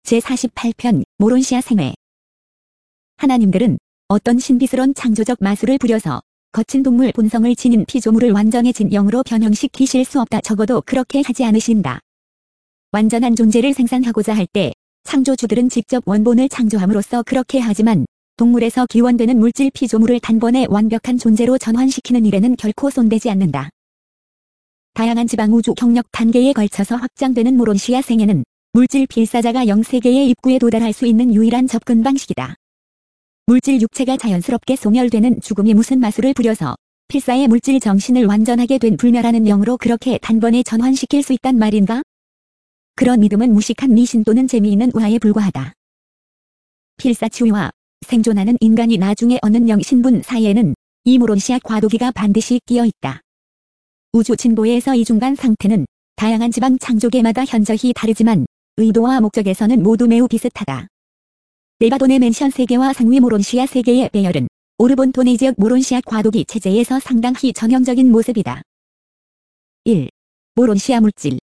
제48편 모론시아 생애. 하나님들은 어떤 신비스런 창조적 마술을 부려서 거친 동물 본성을 지닌 피조물을 완전해진 영으로 변형시키실 수 없다. 적어도 그렇게 하지 않으신다. 완전한 존재를 생산하고자 할 때 창조주들은 직접 원본을 창조함으로써 그렇게 하지만 동물에서 기원되는 물질 피조물을 단번에 완벽한 존재로 전환시키는 일에는 결코 손대지 않는다. 다양한 지방 우주 경력 단계에 걸쳐서 확장되는 모론시아 생애는 물질 필사자가 영세계의 입구에 도달할 수 있는 유일한 접근 방식이다. 물질 육체가 자연스럽게 소멸되는 죽음이 무슨 마술을 부려서 필사의 물질 정신을 완전하게 된 불멸하는 영으로 그렇게 단번에 전환시킬 수 있단 말인가? 그런 믿음은 무식한 미신 또는 재미있는 우화에 불과하다. 필사치유와 생존하는 인간이 나중에 얻는 영신분 사이에는 이 모론시아 과도기가 반드시 끼어 있다. 우주 진보에서 이 중간 상태는 다양한 지방 창조계마다 현저히 다르지만 의도와 목적에서는 모두 매우 비슷하다. 네바돈의 맨션 세계와 상위 모론시아 세계의 배열은 오르본토네 지역 모론시아 과도기 체제에서 상당히 전형적인 모습이다. 1. 모론시아 물질.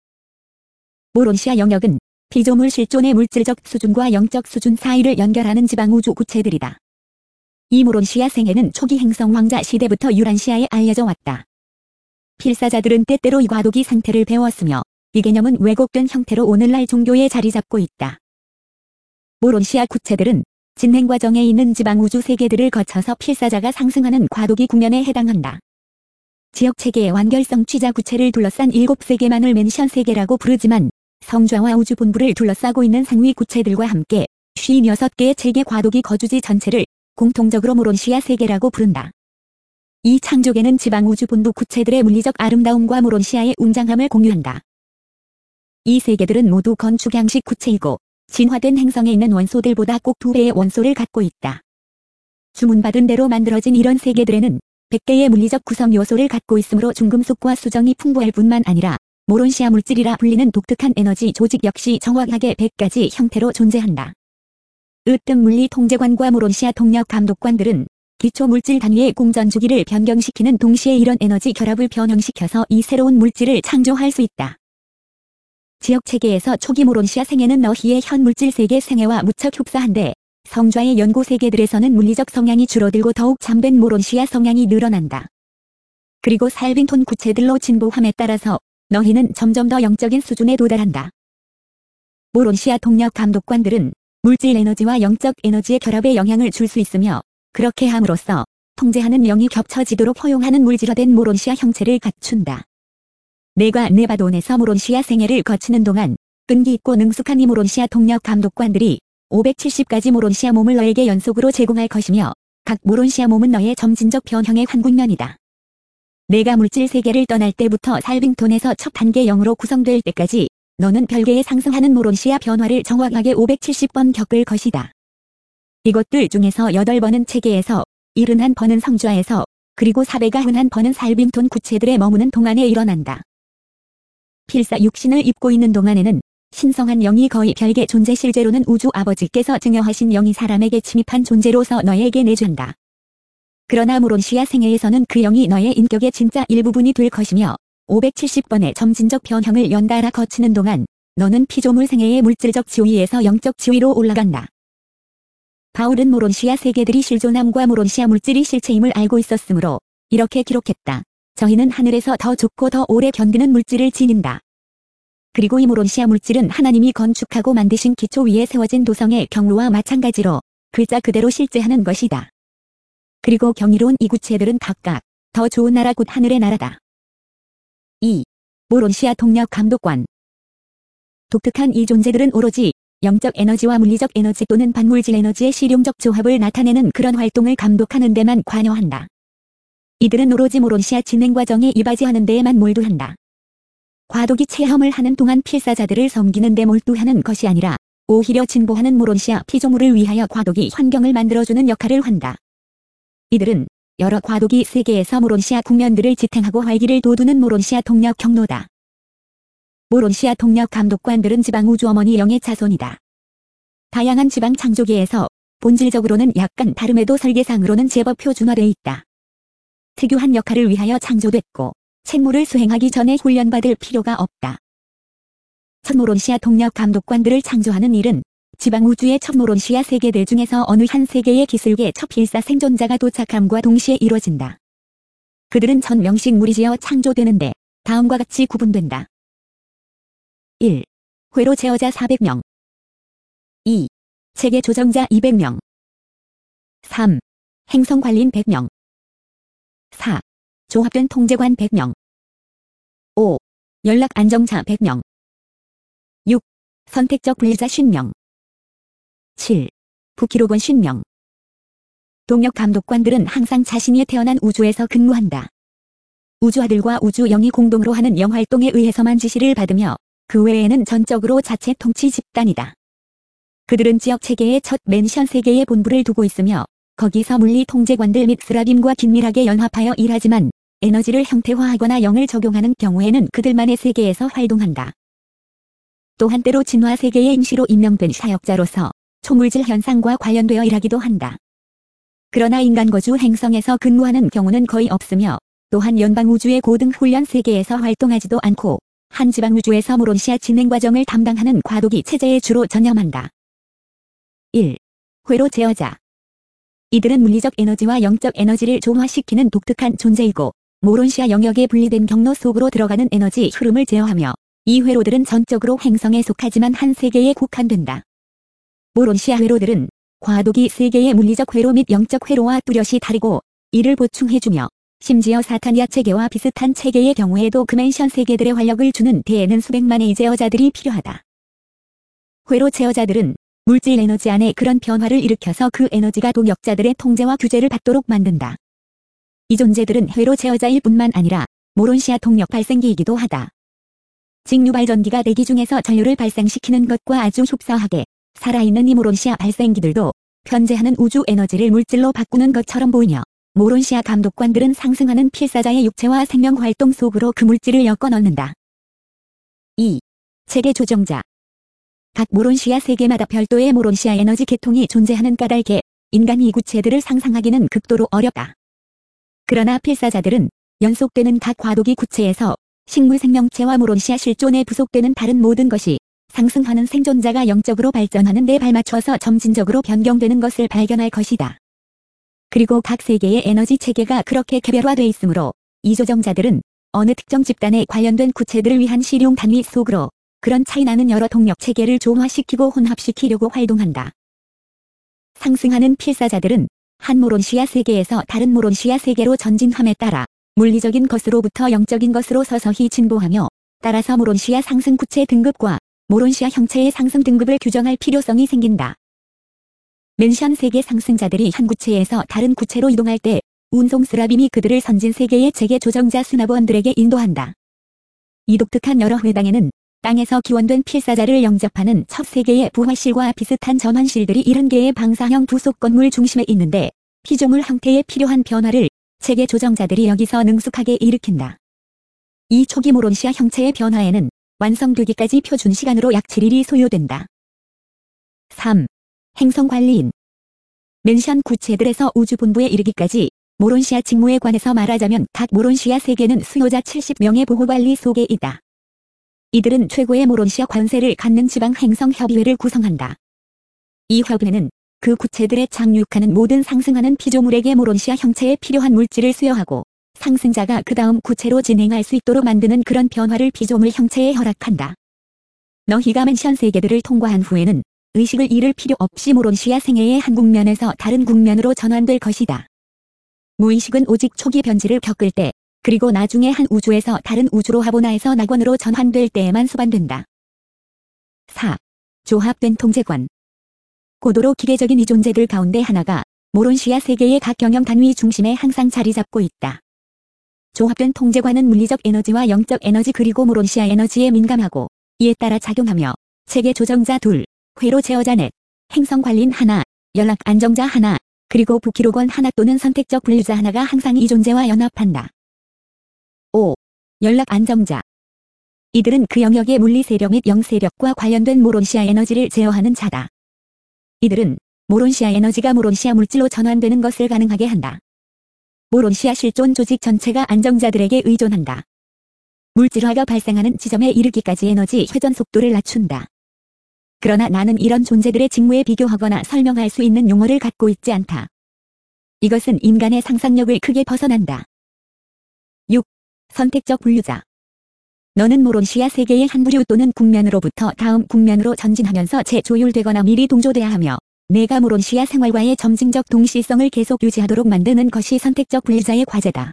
모론시아 영역은 피조물 실존의 물질적 수준과 영적 수준 사이를 연결하는 지방우주 구체들이다. 이 모론시아 생애는 초기 행성 왕자 시대부터 유란시아에 알려져 왔다. 필사자들은 때때로 이 과도기 상태를 배웠으며 이 개념은 왜곡된 형태로 오늘날 종교에 자리 잡고 있다. 모론시아 구체들은 진행 과정에 있는 지방우주 세계들을 거쳐서 필사자가 상승하는 과도기 국면에 해당한다. 지역체계의 완결성 취자 구체를 둘러싼 7세계만을 맨션 세계라고 부르지만 성좌와 우주 본부를 둘러싸고 있는 상위 구체들과 함께 56개의 체계 과도기 거주지 전체를 공통적으로 모론시아 세계라고 부른다. 이 창조계는 지방우주 본부 구체들의 물리적 아름다움과 모론시아의 웅장함을 공유한다. 이 세계들은 모두 건축 양식 구체이고 진화된 행성에 있는 원소들보다 꼭 2배의 원소를 갖고 있다. 주문받은 대로 만들어진 이런 세계들에는 100개의 물리적 구성 요소를 갖고 있으므로 중금속과 수정이 풍부할 뿐만 아니라 모론시아 물질이라 불리는 독특한 에너지 조직 역시 정확하게 100가지 형태로 존재한다. 으뜸 물리 통제관과 모론시아 동력 감독관들은 기초 물질 단위의 공전 주기를 변경시키는 동시에 이런 에너지 결합을 변형시켜서 이 새로운 물질을 창조할 수 있다. 지역체계에서 초기 모론시아 생애는 너희의 현 물질 세계 생애와 무척 흡사한데 성좌의 연구 세계들에서는 물리적 성향이 줄어들고 더욱 잠된 모론시아 성향이 늘어난다. 그리고 살빙톤 구체들로 진보함에 따라서 너희는 점점 더 영적인 수준에 도달한다. 모론시아 동력 감독관들은 물질 에너지와 영적 에너지의 결합에 영향을 줄 수 있으며 그렇게 함으로써 통제하는 영이 겹쳐지도록 허용하는 물질화된 모론시아 형체를 갖춘다. 내가 네바돈에서 모론시아 생애를 거치는 동안 끈기 있고 능숙한 이 모론시아 동력 감독관들이 570가지 모론시아 몸을 너에게 연속으로 제공할 것이며 각 모론시아 몸은 너의 점진적 변형의 한 국면이다. 내가 물질 세계를 떠날 때부터 살빙톤에서 첫 단계 0으로 구성될 때까지 너는 별개의 상승하는 모론시아 변화를 정확하게 570번 겪을 것이다. 이것들 중에서 8번은 체계에서 71번은 성좌에서 그리고 491번은 살빙톤 구체들에 머무는 동안에 일어난다. 필사 육신을 입고 있는 동안에는 신성한 영이 거의 별개 존재 실제로는 우주 아버지께서 증여하신 영이 사람에게 침입한 존재로서 너에게 내준다. 그러나 모론시아 생애에서는 그 영이 너의 인격의 진짜 일부분이 될 것이며 570번의 점진적 변형을 연달아 거치는 동안 너는 피조물 생애의 물질적 지위에서 영적 지위로 올라간다. 바울은 모론시아 세계들이 실존함과 모론시아 물질이 실체임을 알고 있었으므로 이렇게 기록했다. 저희는 하늘에서 더 좋고 더 오래 견디는 물질을 지닌다. 그리고 이 모론시아 물질은 하나님이 건축하고 만드신 기초 위에 세워진 도성의 경로와 마찬가지로 글자 그대로 실제하는 것이다. 그리고 경이로운 이 구체들은 각각 더 좋은 나라 곧 하늘의 나라다. 2. 모론시아 동력 감독관. 독특한 이 존재들은 오로지 영적 에너지와 물리적 에너지 또는 반물질 에너지의 실용적 조합을 나타내는 그런 활동을 감독하는 데만 관여한다. 이들은 오로지 모론시아 진행 과정에 이바지하는 데에만 몰두한다. 과도기 체험을 하는 동안 필사자들을 섬기는 데 몰두하는 것이 아니라 오히려 진보하는 모론시아 피조물을 위하여 과도기 환경을 만들어주는 역할을 한다. 이들은 여러 과도기 세계에서 모론시아 국면들을 지탱하고 활기를 돋우는 모론시아 동력 경로다. 모론시아 동력 감독관들은 지방우주 어머니 영의 자손이다. 다양한 지방 창조계에서 본질적으로는 약간 다름에도 설계상으로는 제법 표준화되어 있다. 특유한 역할을 위하여 창조됐고 책무를 수행하기 전에 훈련받을 필요가 없다. 첫 모론시아 동력 감독관들을 창조하는 일은 지방 우주의 첫 모론시아 세계들 중에서 어느 한 세계의 기술계 첫 필사 생존자가 도착함과 동시에 이루어진다. 그들은 전 명식 무리지어 창조되는데 다음과 같이 구분된다. 1. 회로 제어자 400명. 2. 체계 조정자 200명. 3. 행성 관리인 100명. 4. 조합된 통제관 100명. 5. 연락 안정자 100명. 6. 선택적 분리자 50명. 7. 부키로건 50명. 동력 감독관들은 항상 자신이 태어난 우주에서 근무한다. 우주아들과 우주영이 공동으로 하는 영활동에 의해서만 지시를 받으며 그 외에는 전적으로 자체 통치 집단이다. 그들은 지역 체계의 첫 맨션 세계에 본부를 두고 있으며 거기서 물리 통제관들 및 스라빔과 긴밀하게 연합하여 일하지만 에너지를 형태화하거나 영을 적용하는 경우에는 그들만의 세계에서 활동한다. 또 한때로 진화 세계에 임시로 임명된 사역자로서 초물질 현상과 관련되어 일하기도 한다. 그러나 인간 거주 행성에서 근무하는 경우는 거의 없으며 또한 연방 우주의 고등 훈련 세계에서 활동하지도 않고 한 지방 우주에서 모론시아 진행 과정을 담당하는 과도기 체제에 주로 전념한다. 1. 회로 제어자. 이들은 물리적 에너지와 영적 에너지를 조화시키는 독특한 존재이고 모론시아 영역에 분리된 경로 속으로 들어가는 에너지 흐름을 제어하며 이 회로들은 전적으로 행성에 속하지만 한 세계에 국한된다. 모론시아 회로들은 과도기 세계의 물리적 회로 및 영적 회로와 뚜렷이 다르고 이를 보충해주며 심지어 사타니아 체계와 비슷한 체계의 경우에도 금엔션 세계들의 활력을 주는 대에는 수백만의 제어자들이 필요하다. 회로 제어자들은 물질 에너지 안에 그런 변화를 일으켜서 그 에너지가 동역자들의 통제와 규제를 받도록 만든다. 이 존재들은 회로 제어자일 뿐만 아니라 모론시아 동력 발생기이기도 하다. 직류 발전기가 대기 중에서 전류를 발생시키는 것과 아주 흡사하게 살아있는 이 모론시아 발생기들도 편재하는 우주 에너지를 물질로 바꾸는 것처럼 보이며 모론시아 감독관들은 상승하는 필사자의 육체와 생명 활동 속으로 그 물질을 엮어 넣는다. 2. 체계 조정자. 각 모론시아 세계마다 별도의 모론시아 에너지 계통이 존재하는 까닭에 인간이 이 구체들을 상상하기는 극도로 어렵다. 그러나 필사자들은 연속되는 각 과도기 구체에서 식물 생명체와 모론시아 실존에 부속되는 다른 모든 것이 상승하는 생존자가 영적으로 발전하는 데 발맞춰서 점진적으로 변경되는 것을 발견할 것이다. 그리고 각 세계의 에너지 체계가 그렇게 개별화되어 있으므로 이 조정자들은 어느 특정 집단에 관련된 구체들을 위한 실용 단위 속으로 그런 차이나는 여러 동력 체계를 조화시키고 혼합시키려고 활동한다. 상승하는 필사자들은 한 모론시아 세계에서 다른 모론시아 세계로 전진함에 따라 물리적인 것으로부터 영적인 것으로 서서히 진보하며 따라서 모론시아 상승 구체 등급과 모론시아 형체의 상승 등급을 규정할 필요성이 생긴다. 맨션 세계 상승자들이 한 구체에서 다른 구체로 이동할 때 운송 스라빔이 그들을 선진 세계의 체계 조정자 수납원들에게 인도한다. 이 독특한 여러 회당에는 땅에서 기원된 필사자를 영접하는 첫 세계의 부화실과 비슷한 전환실들이 70개의 방사형 부속 건물 중심에 있는데 피조물 형태에 필요한 변화를 체계 조정자들이 여기서 능숙하게 일으킨다. 이 초기 모론시아 형체의 변화에는 완성되기까지 표준 시간으로 약 7일이 소요된다. 3. 행성 관리인. 맨션 구체들에서 우주본부에 이르기까지 모론시아 직무에 관해서 말하자면 각 모론시아 세계는 수요자 70명의 보호관리 속에 있다. 이들은 최고의 모론시아 관세를 갖는 지방 행성 협의회를 구성한다. 이 협의회는 그 구체들에 착륙하는 모든 상승하는 피조물에게 모론시아 형체에 필요한 물질을 수여하고 상승자가 그 다음 구체로 진행할 수 있도록 만드는 그런 변화를 피조물 형체에 허락한다. 너희가 맨션 세계들을 통과한 후에는 의식을 잃을 필요 없이 모론시아 생애의 한 국면에서 다른 국면으로 전환될 것이다. 무의식은 오직 초기 변질을 겪을 때 그리고 나중에 한 우주에서 다른 우주로 하보나에서 낙원으로 전환될 때에만 수반된다. 4. 조합된 통제관. 고도로 기계적인 이 존재들 가운데 하나가 모론시아 세계의 각 경영 단위 중심에 항상 자리 잡고 있다. 조합된 통제관은 물리적 에너지와 영적 에너지 그리고 모론시아 에너지에 민감하고 이에 따라 작용하며 체계 조정자 2, 회로 제어자 넷, 행성 관리인 하나, 연락 안정자 하나, 그리고 부키로건 하나 또는 선택적 분류자 하나가 항상 이 존재와 연합한다. 5. 연락 안정자. 이들은 그 영역의 물리 세력 및 영 세력과 관련된 모론시아 에너지를 제어하는 자다. 이들은 모론시아 에너지가 모론시아 물질로 전환되는 것을 가능하게 한다. 모론시아 실존 조직 전체가 안정자들에게 의존한다. 물질화가 발생하는 지점에 이르기까지 에너지 회전 속도를 낮춘다. 그러나 나는 이런 존재들의 직무에 비교하거나 설명할 수 있는 용어를 갖고 있지 않다. 이것은 인간의 상상력을 크게 벗어난다. 6. 선택적 분류자. 너는 모론시아 세계의 한 부류 또는 국면으로부터 다음 국면으로 전진하면서 재조율되거나 미리 동조돼야 하며 내가 모론시아 생활과의 점진적 동시성을 계속 유지하도록 만드는 것이 선택적 분류자의 과제다.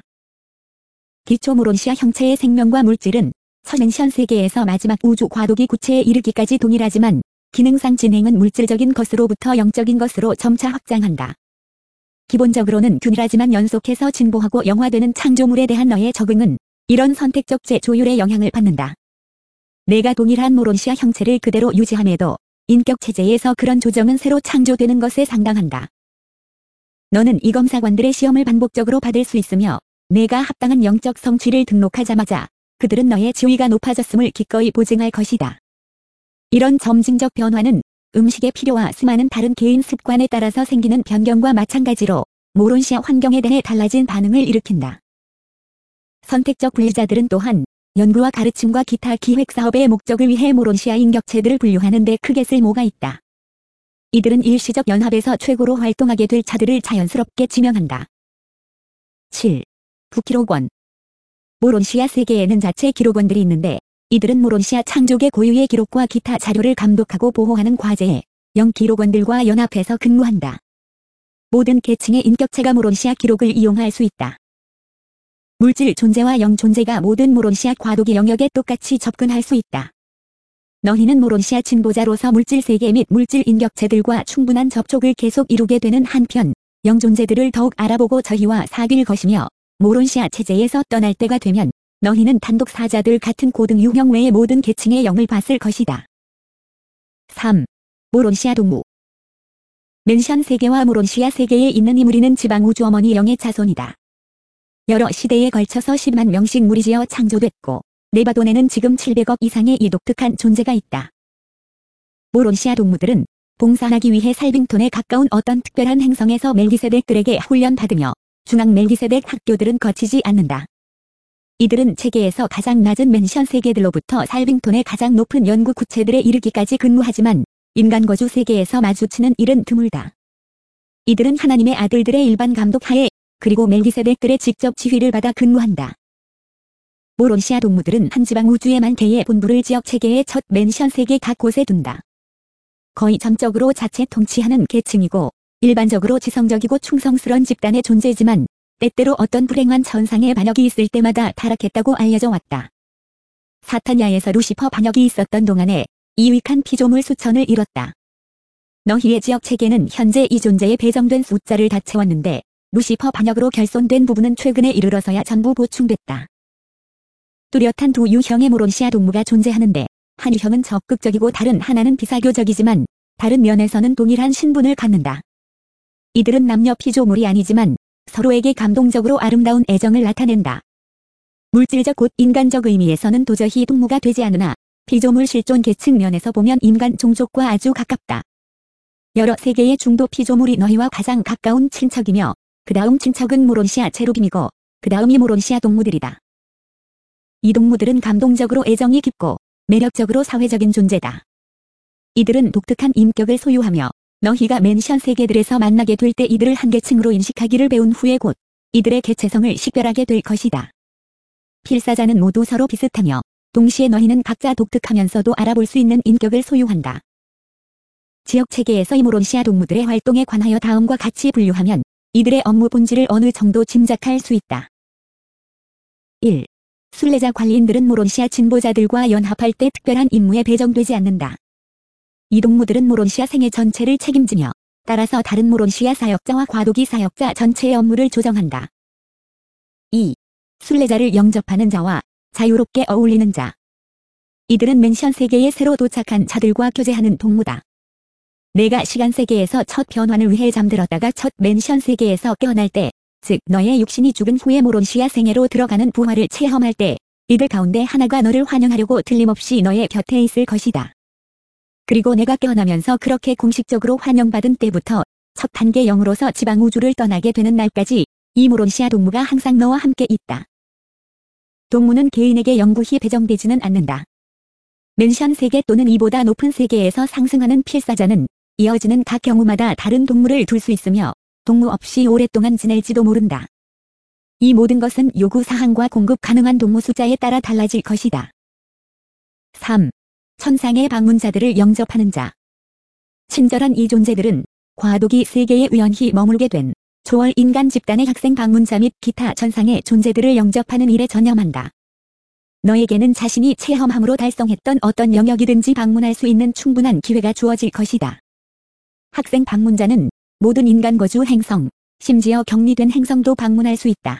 기초 모론시아 형체의 생명과 물질은 서맨션 세계에서 마지막 우주 과도기 구체에 이르기까지 동일하지만 기능상 진행은 물질적인 것으로부터 영적인 것으로 점차 확장한다. 기본적으로는 균일하지만 연속해서 진보하고 영화되는 창조물에 대한 너의 적응은 이런 선택적 재조율의 영향을 받는다. 내가 동일한 모론시아 형체를 그대로 유지함에도 인격 체제에서 그런 조정은 새로 창조되는 것에 상당한다. 너는 이 검사관들의 시험을 반복적으로 받을 수 있으며 내가 합당한 영적 성취를 등록하자마자 그들은 너의 지위가 높아졌음을 기꺼이 보증할 것이다. 이런 점진적 변화는 음식의 필요와 수많은 다른 개인 습관에 따라서 생기는 변경과 마찬가지로 모론시아 환경에 대해 달라진 반응을 일으킨다. 선택적 분류자들은 또한 연구와 가르침과 기타 기획사업의 목적을 위해 모론시아 인격체들을 분류하는 데 크게 쓸모가 있다. 이들은 일시적 연합에서 최고로 활동하게 될 자들을 자연스럽게 지명한다. 7. 부기록원. 모론시아 세계에는 자체 기록원들이 있는데 이들은 모론시아 창조계 고유의 기록과 기타 자료를 감독하고 보호하는 과제에 영기록원들과 연합해서 근무한다. 모든 계층의 인격체가 모론시아 기록을 이용할 수 있다. 물질 존재와 영 존재가 모든 모론시아 과도기 영역에 똑같이 접근할 수 있다. 너희는 모론시아 진보자로서 물질 세계 및 물질 인격체들과 충분한 접촉을 계속 이루게 되는 한편 영 존재들을 더욱 알아보고 저희와 사귈 것이며 모론시아 체제에서 떠날 때가 되면 너희는 단독 사자들 같은 고등 유형 외의 모든 계층의 영을 봤을 것이다. 3. 모론시아 동무. 맨션 세계와 모론시아 세계에 있는 이 무리는 지방 우주 어머니 영의 자손이다. 여러 시대에 걸쳐서 10만 명씩 무리지어 창조됐고 네바돈에는 지금 700억 이상의 이 독특한 존재가 있다. 모론시아 동무들은 봉사하기 위해 살빙톤에 가까운 어떤 특별한 행성에서 멜기세덱들에게 훈련받으며 중앙 멜기세덱 학교들은 거치지 않는다. 이들은 체계에서 가장 낮은 맨션 세계들로부터 살빙톤의 가장 높은 연구 구체들에 이르기까지 근무하지만 인간 거주 세계에서 마주치는 일은 드물다. 이들은 하나님의 아들들의 일반 감독 하에 그리고 멜기세덱들의 직접 지휘를 받아 근무한다. 모론시아 동무들은 한 지방 우주에만 개의 본부를 지역 체계의 첫 맨션 세계 각 곳에 둔다. 거의 전적으로 자체 통치하는 계층이고 일반적으로 지성적이고 충성스런 집단의 존재지만 때때로 어떤 불행한 천상의 반역이 있을 때마다 타락했다고 알려져 왔다. 사탄야에서 루시퍼 반역이 있었던 동안에 이익한 피조물 수천을 잃었다. 너희의 지역 체계는 현재 이 존재의 배정된 숫자를 다 채웠는데 루시퍼 반역으로 결손된 부분은 최근에 이르러서야 전부 보충됐다. 뚜렷한 두 유형의 모론시아 동무가 존재하는데 한 유형은 적극적이고 다른 하나는 비사교적이지만 다른 면에서는 동일한 신분을 갖는다. 이들은 남녀 피조물이 아니지만 서로에게 감동적으로 아름다운 애정을 나타낸다. 물질적 곧 인간적 의미에서는 도저히 동무가 되지 않으나 피조물 실존 계층 면에서 보면 인간 종족과 아주 가깝다. 여러 세계의 중도 피조물이 너희와 가장 가까운 친척이며 그 다음 친척은 모론시아 체루빔이고 그 다음이 모론시아 동무들이다. 이 동무들은 감동적으로 애정이 깊고 매력적으로 사회적인 존재다. 이들은 독특한 인격을 소유하며 너희가 맨션 세계들에서 만나게 될 때 이들을 한 계층으로 인식하기를 배운 후에 곧 이들의 개체성을 식별하게 될 것이다. 필사자는 모두 서로 비슷하며 동시에 너희는 각자 독특하면서도 알아볼 수 있는 인격을 소유한다. 지역 체계에서 이 모론시아 동무들의 활동에 관하여 다음과 같이 분류하면 이들의 업무 본질을 어느 정도 짐작할 수 있다. 1. 순례자 관리인들은 모론시아 진보자들과 연합할 때 특별한 임무에 배정되지 않는다. 이 동무들은 모론시아 생애 전체를 책임지며 따라서 다른 모론시아 사역자와 과도기 사역자 전체의 업무를 조정한다. 2. 순례자를 영접하는 자와 자유롭게 어울리는 자. 이들은 맨션 세계에 새로 도착한 자들과 교제하는 동무다. 내가 시간 세계에서 첫 변환을 위해 잠들었다가 첫 맨션 세계에서 깨어날 때, 즉 너의 육신이 죽은 후에 모론시아 생애로 들어가는 부활을 체험할 때, 이들 가운데 하나가 너를 환영하려고 틀림없이 너의 곁에 있을 것이다. 그리고 내가 깨어나면서 그렇게 공식적으로 환영받은 때부터 첫 단계 영으로서 지방 우주를 떠나게 되는 날까지 이 모론시아 동무가 항상 너와 함께 있다. 동무는 개인에게 영구히 배정되지는 않는다. 멘션 세계 또는 이보다 높은 세계에서 상승하는 필사자는 이어지는 각 경우마다 다른 동물을 둘 수 있으며 동무 없이 오랫동안 지낼지도 모른다. 이 모든 것은 요구 사항과 공급 가능한 동무 숫자에 따라 달라질 것이다. 3. 천상의 방문자들을 영접하는 자. 친절한 이 존재들은 과도기 세계에 우연히 머물게 된 초월 인간 집단의 학생 방문자 및 기타 천상의 존재들을 영접하는 일에 전념한다. 너에게는 자신이 체험함으로 달성했던 어떤 영역이든지 방문할 수 있는 충분한 기회가 주어질 것이다. 학생 방문자는 모든 인간 거주 행성, 심지어 격리된 행성도 방문할 수 있다.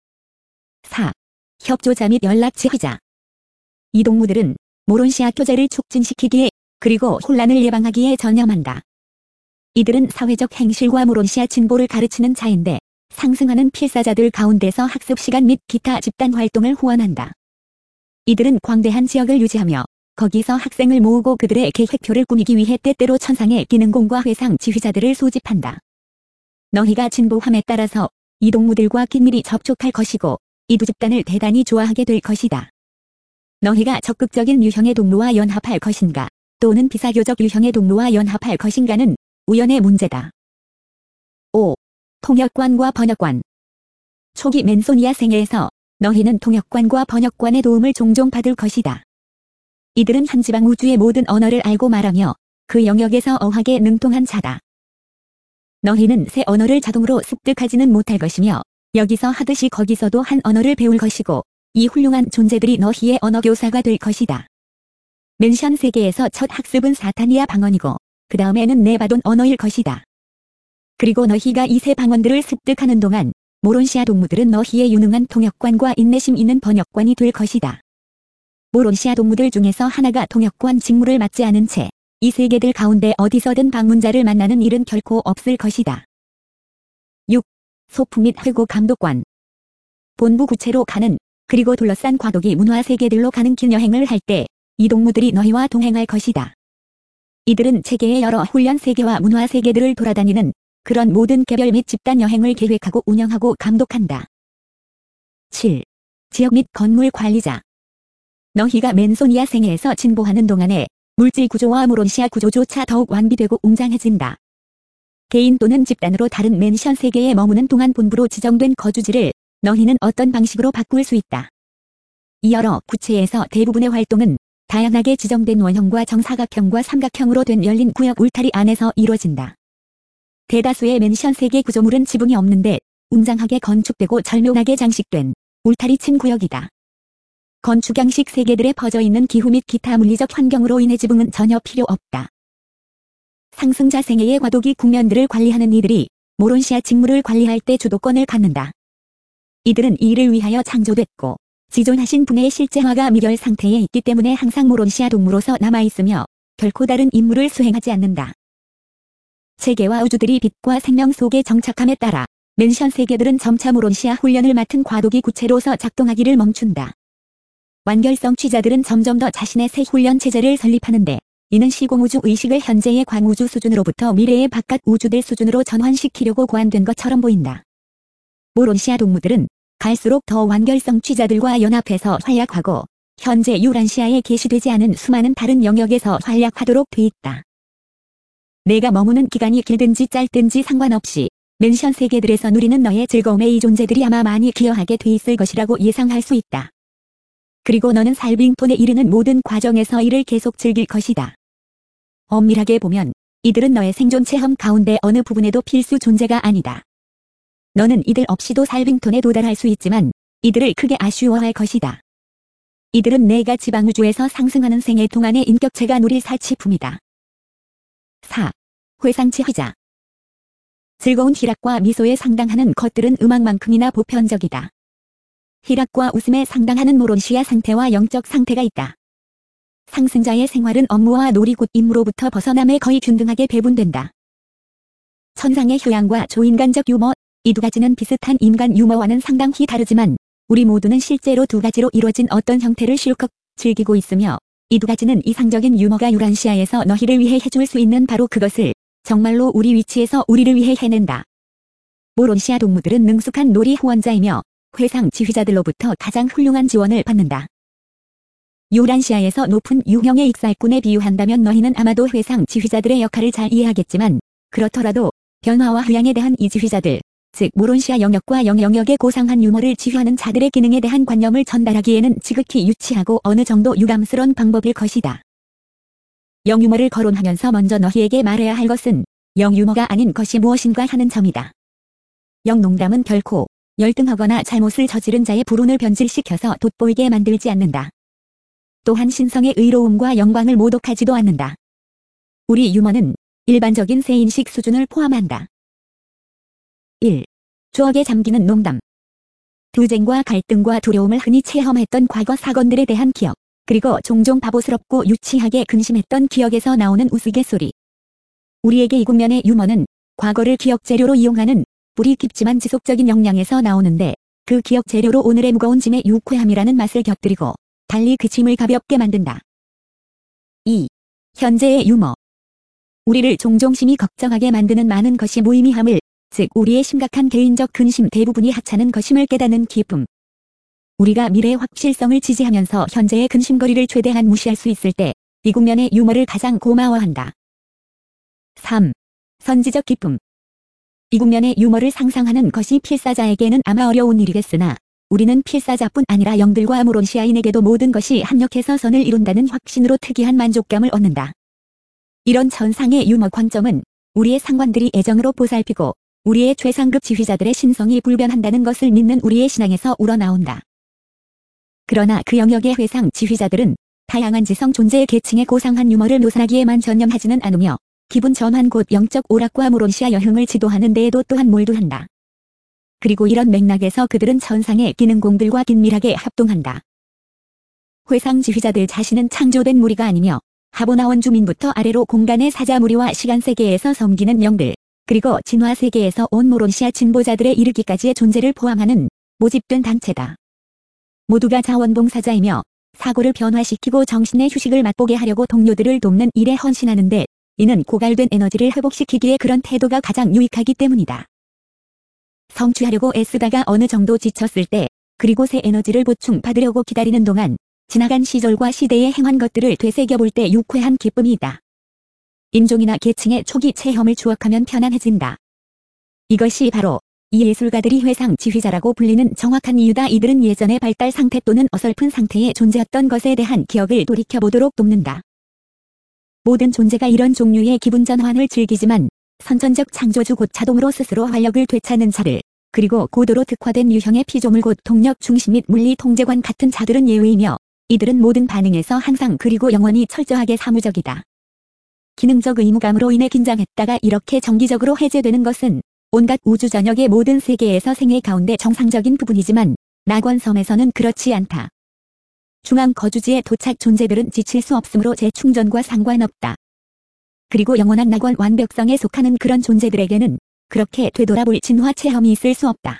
4. 협조자 및 연락 지휘자. 이 동무들은 모론시아 교제를 촉진시키기에 그리고 혼란을 예방하기에 전념한다. 이들은 사회적 행실과 모론시아 진보를 가르치는 자인데 상승하는 필사자들 가운데서 학습 시간 및 기타 집단 활동을 후원한다. 이들은 광대한 지역을 유지하며 거기서 학생을 모으고 그들의 계획표를 꾸미기 위해 때때로 천상의 기능공과 회상 지휘자들을 소집한다. 너희가 진보함에 따라서 이 동무들과 긴밀히 접촉할 것이고 이 두 집단을 대단히 좋아하게 될 것이다. 너희가 적극적인 유형의 동무와 연합할 것인가 또는 비사교적 유형의 동무와 연합할 것인가는 우연의 문제다. 5. 통역관과 번역관. 초기 맨소니아 생애에서 너희는 통역관과 번역관의 도움을 종종 받을 것이다. 이들은 한 지방 우주의 모든 언어를 알고 말하며 그 영역에서 어학에 능통한 자다. 너희는 새 언어를 자동으로 습득하지는 못할 것이며 여기서 하듯이 거기서도 한 언어를 배울 것이고 이 훌륭한 존재들이 너희의 언어 교사가 될 것이다. 멘션 세계에서 첫 학습은 사타니아 방언이고 그 다음에는 네바돈 언어일 것이다. 그리고 너희가 이 세 방언들을 습득하는 동안 모론시아 동무들은 너희의 유능한 통역관과 인내심 있는 번역관이 될 것이다. 모론시아 동무들 중에서 하나가 통역관 직무를 맡지 않은 채 이 세계들 가운데 어디서든 방문자를 만나는 일은 결코 없을 것이다. 6. 소품 및 회고 감독관. 본부 구체로 가는 그리고 둘러싼 과도기 문화 세계들로 가는 긴 여행을 할 때 이 동무들이 너희와 동행할 것이다. 이들은 세계의 여러 훈련 세계와 문화 세계들을 돌아다니는 그런 모든 개별 및 집단 여행을 계획하고 운영하고 감독한다. 7. 지역 및 건물 관리자. 너희가 맨소니아 생애에서 진보하는 동안에 물질 구조와 모론시아 구조조차 더욱 완비되고 웅장해진다. 개인 또는 집단으로 다른 맨션 세계에 머무는 동안 본부로 지정된 거주지를 너희는 어떤 방식으로 바꿀 수 있다. 이 여러 구체에서 대부분의 활동은 다양하게 지정된 원형과 정사각형과 삼각형으로 된 열린 구역 울타리 안에서 이루어진다. 대다수의 맨션 세계 구조물은 지붕이 없는데 웅장하게 건축되고 절묘하게 장식된 울타리 친 구역이다. 건축 양식 세계들에 퍼져있는 기후 및 기타 물리적 환경으로 인해 지붕은 전혀 필요 없다. 상승자 생애의 과도기 국면들을 관리하는 이들이 모론시아 직무를 관리할 때 주도권을 갖는다. 이들은 이 일을 위하여 창조됐고 지존하신 분의 실제화가 미결 상태에 있기 때문에 항상 모론시아 동무로서 남아있으며 결코 다른 임무를 수행하지 않는다. 세계와 우주들이 빛과 생명 속에 정착함에 따라 맨션 세계들은 점차 모론시아 훈련을 맡은 과도기 구체로서 작동하기를 멈춘다. 완결성 취자들은 점점 더 자신의 새 훈련 체제를 설립하는데 이는 시공우주 의식을 현재의 광우주 수준으로부터 미래의 바깥 우주들 수준으로 전환시키려고 고안된 것처럼 보인다. 모론시아 동무들은 갈수록 더 완결성 취자들과 연합해서 활약하고 현재 유란시아에 게시되지 않은 수많은 다른 영역에서 활약하도록 돼 있다. 내가 머무는 기간이 길든지 짧든지 상관없이 맨션 세계들에서 누리는 너의 즐거움에 이 존재들이 아마 많이 기여하게 돼 있을 것이라고 예상할 수 있다. 그리고 너는 살빙톤에 이르는 모든 과정에서 이를 계속 즐길 것이다. 엄밀하게 보면 이들은 너의 생존 체험 가운데 어느 부분에도 필수 존재가 아니다. 너는 이들 없이도 살빙톤에 도달할 수 있지만 이들을 크게 아쉬워할 것이다. 이들은 내가 지방우주에서 상승하는 생애 동안의 인격체가 누릴 사치품이다. 4. 회상치휘자. 즐거운 희락과 미소에 상당하는 것들은 음악만큼이나 보편적이다. 희락과 웃음에 상당하는 모론시아 상태와 영적 상태가 있다. 상승자의 생활은 업무와 놀이 곧 임무로부터 벗어남에 거의 균등하게 배분된다. 천상의 효양과 조인간적 유머, 이 두 가지는 비슷한 인간 유머와는 상당히 다르지만 우리 모두는 실제로 두 가지로 이루어진 어떤 형태를 실컷 즐기고 있으며 이 두 가지는 이상적인 유머가 유란시아에서 너희를 위해 해줄 수 있는 바로 그것을 정말로 우리 위치에서 우리를 위해 해낸다. 모론시아 동무들은 능숙한 놀이 후원자이며 회상 지휘자들로부터 가장 훌륭한 지원을 받는다. 유란시아에서 높은 유형의 익살꾼에 비유한다면 너희는 아마도 회상 지휘자들의 역할을 잘 이해하겠지만 그렇더라도 변화와 휴양에 대한 이 지휘자들, 즉 모론시아 영역과 영역의 고상한 유머를 지휘하는 자들의 기능에 대한 관념을 전달하기에는 지극히 유치하고 어느 정도 유감스러운 방법일 것이다. 영유머를 거론하면서 먼저 너희에게 말해야 할 것은 영유머가 아닌 것이 무엇인가 하는 점이다. 영농담은 결코 열등하거나 잘못을 저지른 자의 불운을 변질시켜서 돋보이게 만들지 않는다. 또한 신성의 의로움과 영광을 모독하지도 않는다. 우리 유머는 일반적인 새인식 수준을 포함한다. 1. 추억에 잠기는 농담. 투쟁과 갈등과 두려움을 흔히 체험했던 과거 사건들에 대한 기억, 그리고 종종 바보스럽고 유치하게 근심했던 기억에서 나오는 우스갯소리. 우리에게 이 국면의 유머는 과거를 기억 재료로 이용하는 뿌리 깊지만 지속적인 역량에서 나오는데 그 기억 재료로 오늘의 무거운 짐의 유쾌함이라는 맛을 곁들이고 달리 그 짐을 가볍게 만든다. 2. 현재의 유머. 우리를 종종 심히 걱정하게 만드는 많은 것이 무의미함을, 즉 우리의 심각한 개인적 근심 대부분이 하찮은 것임을 깨닫는 기쁨. 우리가 미래의 확실성을 지지하면서 현재의 근심거리를 최대한 무시할 수 있을 때 이 국면의 유머를 가장 고마워한다. 3. 선지적 기쁨. 이 국면의 유머를 상상하는 것이 필사자에게는 아마 어려운 일이겠으나 우리는 필사자뿐 아니라 영들과 모론시아인에게도 모든 것이 합력해서 선을 이룬다는 확신으로 특이한 만족감을 얻는다. 이런 천상의 유머 관점은 우리의 상관들이 애정으로 보살피고 우리의 최상급 지휘자들의 신성이 불변한다는 것을 믿는 우리의 신앙에서 우러나온다. 그러나 그 영역의 회상 지휘자들은 다양한 지성 존재의 계층의 고상한 유머를 묘사하기에만 전념하지는 않으며 기분 전환 곧 영적 오락과 모론시아 여흥을 지도하는 데에도 또한 몰두한다. 그리고 이런 맥락에서 그들은 천상의 기능공들과 긴밀하게 합동한다. 회상 지휘자들 자신은 창조된 무리가 아니며 하보나원 주민부터 아래로 공간의 사자무리와 시간세계에서 섬기는 영들, 그리고 진화세계에서 온 모론시아 진보자들에 이르기까지의 존재를 포함하는 모집된 단체다. 모두가 자원봉사자이며 사고를 변화시키고 정신의 휴식을 맛보게 하려고 동료들을 돕는 일에 헌신하는데 이는 고갈된 에너지를 회복시키기에 그런 태도가 가장 유익하기 때문이다. 성취하려고 애쓰다가 어느 정도 지쳤을 때, 그리고 새 에너지를 보충받으려고 기다리는 동안 지나간 시절과 시대에 행한 것들을 되새겨볼 때 유쾌한 기쁨이 있다. 인종이나 계층의 초기 체험을 추억하면 편안해진다. 이것이 바로 이 예술가들이 회상 지휘자라고 불리는 정확한 이유다. 이들은 예전의 발달 상태 또는 어설픈 상태에 존재했던 것에 대한 기억을 돌이켜보도록 돕는다. 모든 존재가 이런 종류의 기분 전환을 즐기지만 선천적 창조주 곧 자동으로 스스로 활력을 되찾는 자들, 그리고 고도로 특화된 유형의 피조물 곧 동력 중심 및 물리 통제관 같은 자들은 예외이며 이들은 모든 반응에서 항상 그리고 영원히 철저하게 사무적이다. 기능적 의무감으로 인해 긴장했다가 이렇게 정기적으로 해제되는 것은 온갖 우주 전역의 모든 세계에서 생애 가운데 정상적인 부분이지만 낙원섬에서는 그렇지 않다. 중앙 거주지에 도착 존재들은 지칠 수 없으므로 재충전과 상관없다. 그리고 영원한 낙원 완벽성에 속하는 그런 존재들에게는 그렇게 되돌아볼 진화 체험이 있을 수 없다.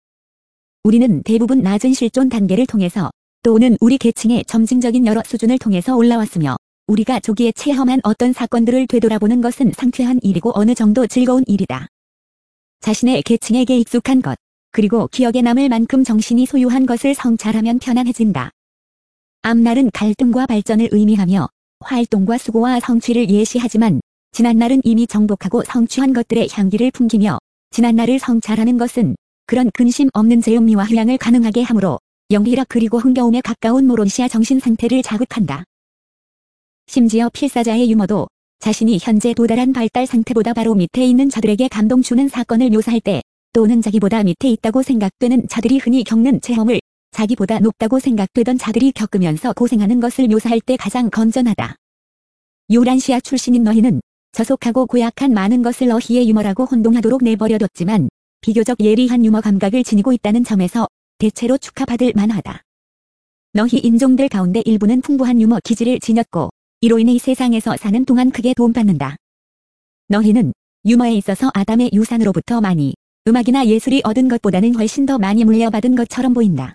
우리는 대부분 낮은 실존 단계를 통해서 또는 우리 계층의 점진적인 여러 수준을 통해서 올라왔으며 우리가 조기에 체험한 어떤 사건들을 되돌아보는 것은 상쾌한 일이고 어느 정도 즐거운 일이다. 자신의 계층에게 익숙한 것, 그리고 기억에 남을 만큼 정신이 소유한 것을 성찰하면 편안해진다. 앞날은 갈등과 발전을 의미하며 활동과 수고와 성취를 예시하지만 지난날은 이미 정복하고 성취한 것들의 향기를 풍기며 지난날을 성찰하는 것은 그런 근심 없는 재음미와 휴양을 가능하게 하므로 영희락 그리고 흥겨움에 가까운 모론시아 정신 상태를 자극한다. 심지어 필사자의 유머도 자신이 현재 도달한 발달 상태보다 바로 밑에 있는 자들에게 감동 주는 사건을 묘사할 때 또는 자기보다 밑에 있다고 생각되는 자들이 흔히 겪는 체험을 자기보다 높다고 생각되던 자들이 겪으면서 고생하는 것을 묘사할 때 가장 건전하다. 유란시아 출신인 너희는 저속하고 고약한 많은 것을 너희의 유머라고 혼동하도록 내버려뒀지만 비교적 예리한 유머 감각을 지니고 있다는 점에서 대체로 축하받을 만하다. 너희 인종들 가운데 일부는 풍부한 유머 기질을 지녔고 이로 인해 이 세상에서 사는 동안 크게 도움받는다. 너희는 유머에 있어서 아담의 유산으로부터 많이, 음악이나 예술이 얻은 것보다는 훨씬 더 많이 물려받은 것처럼 보인다.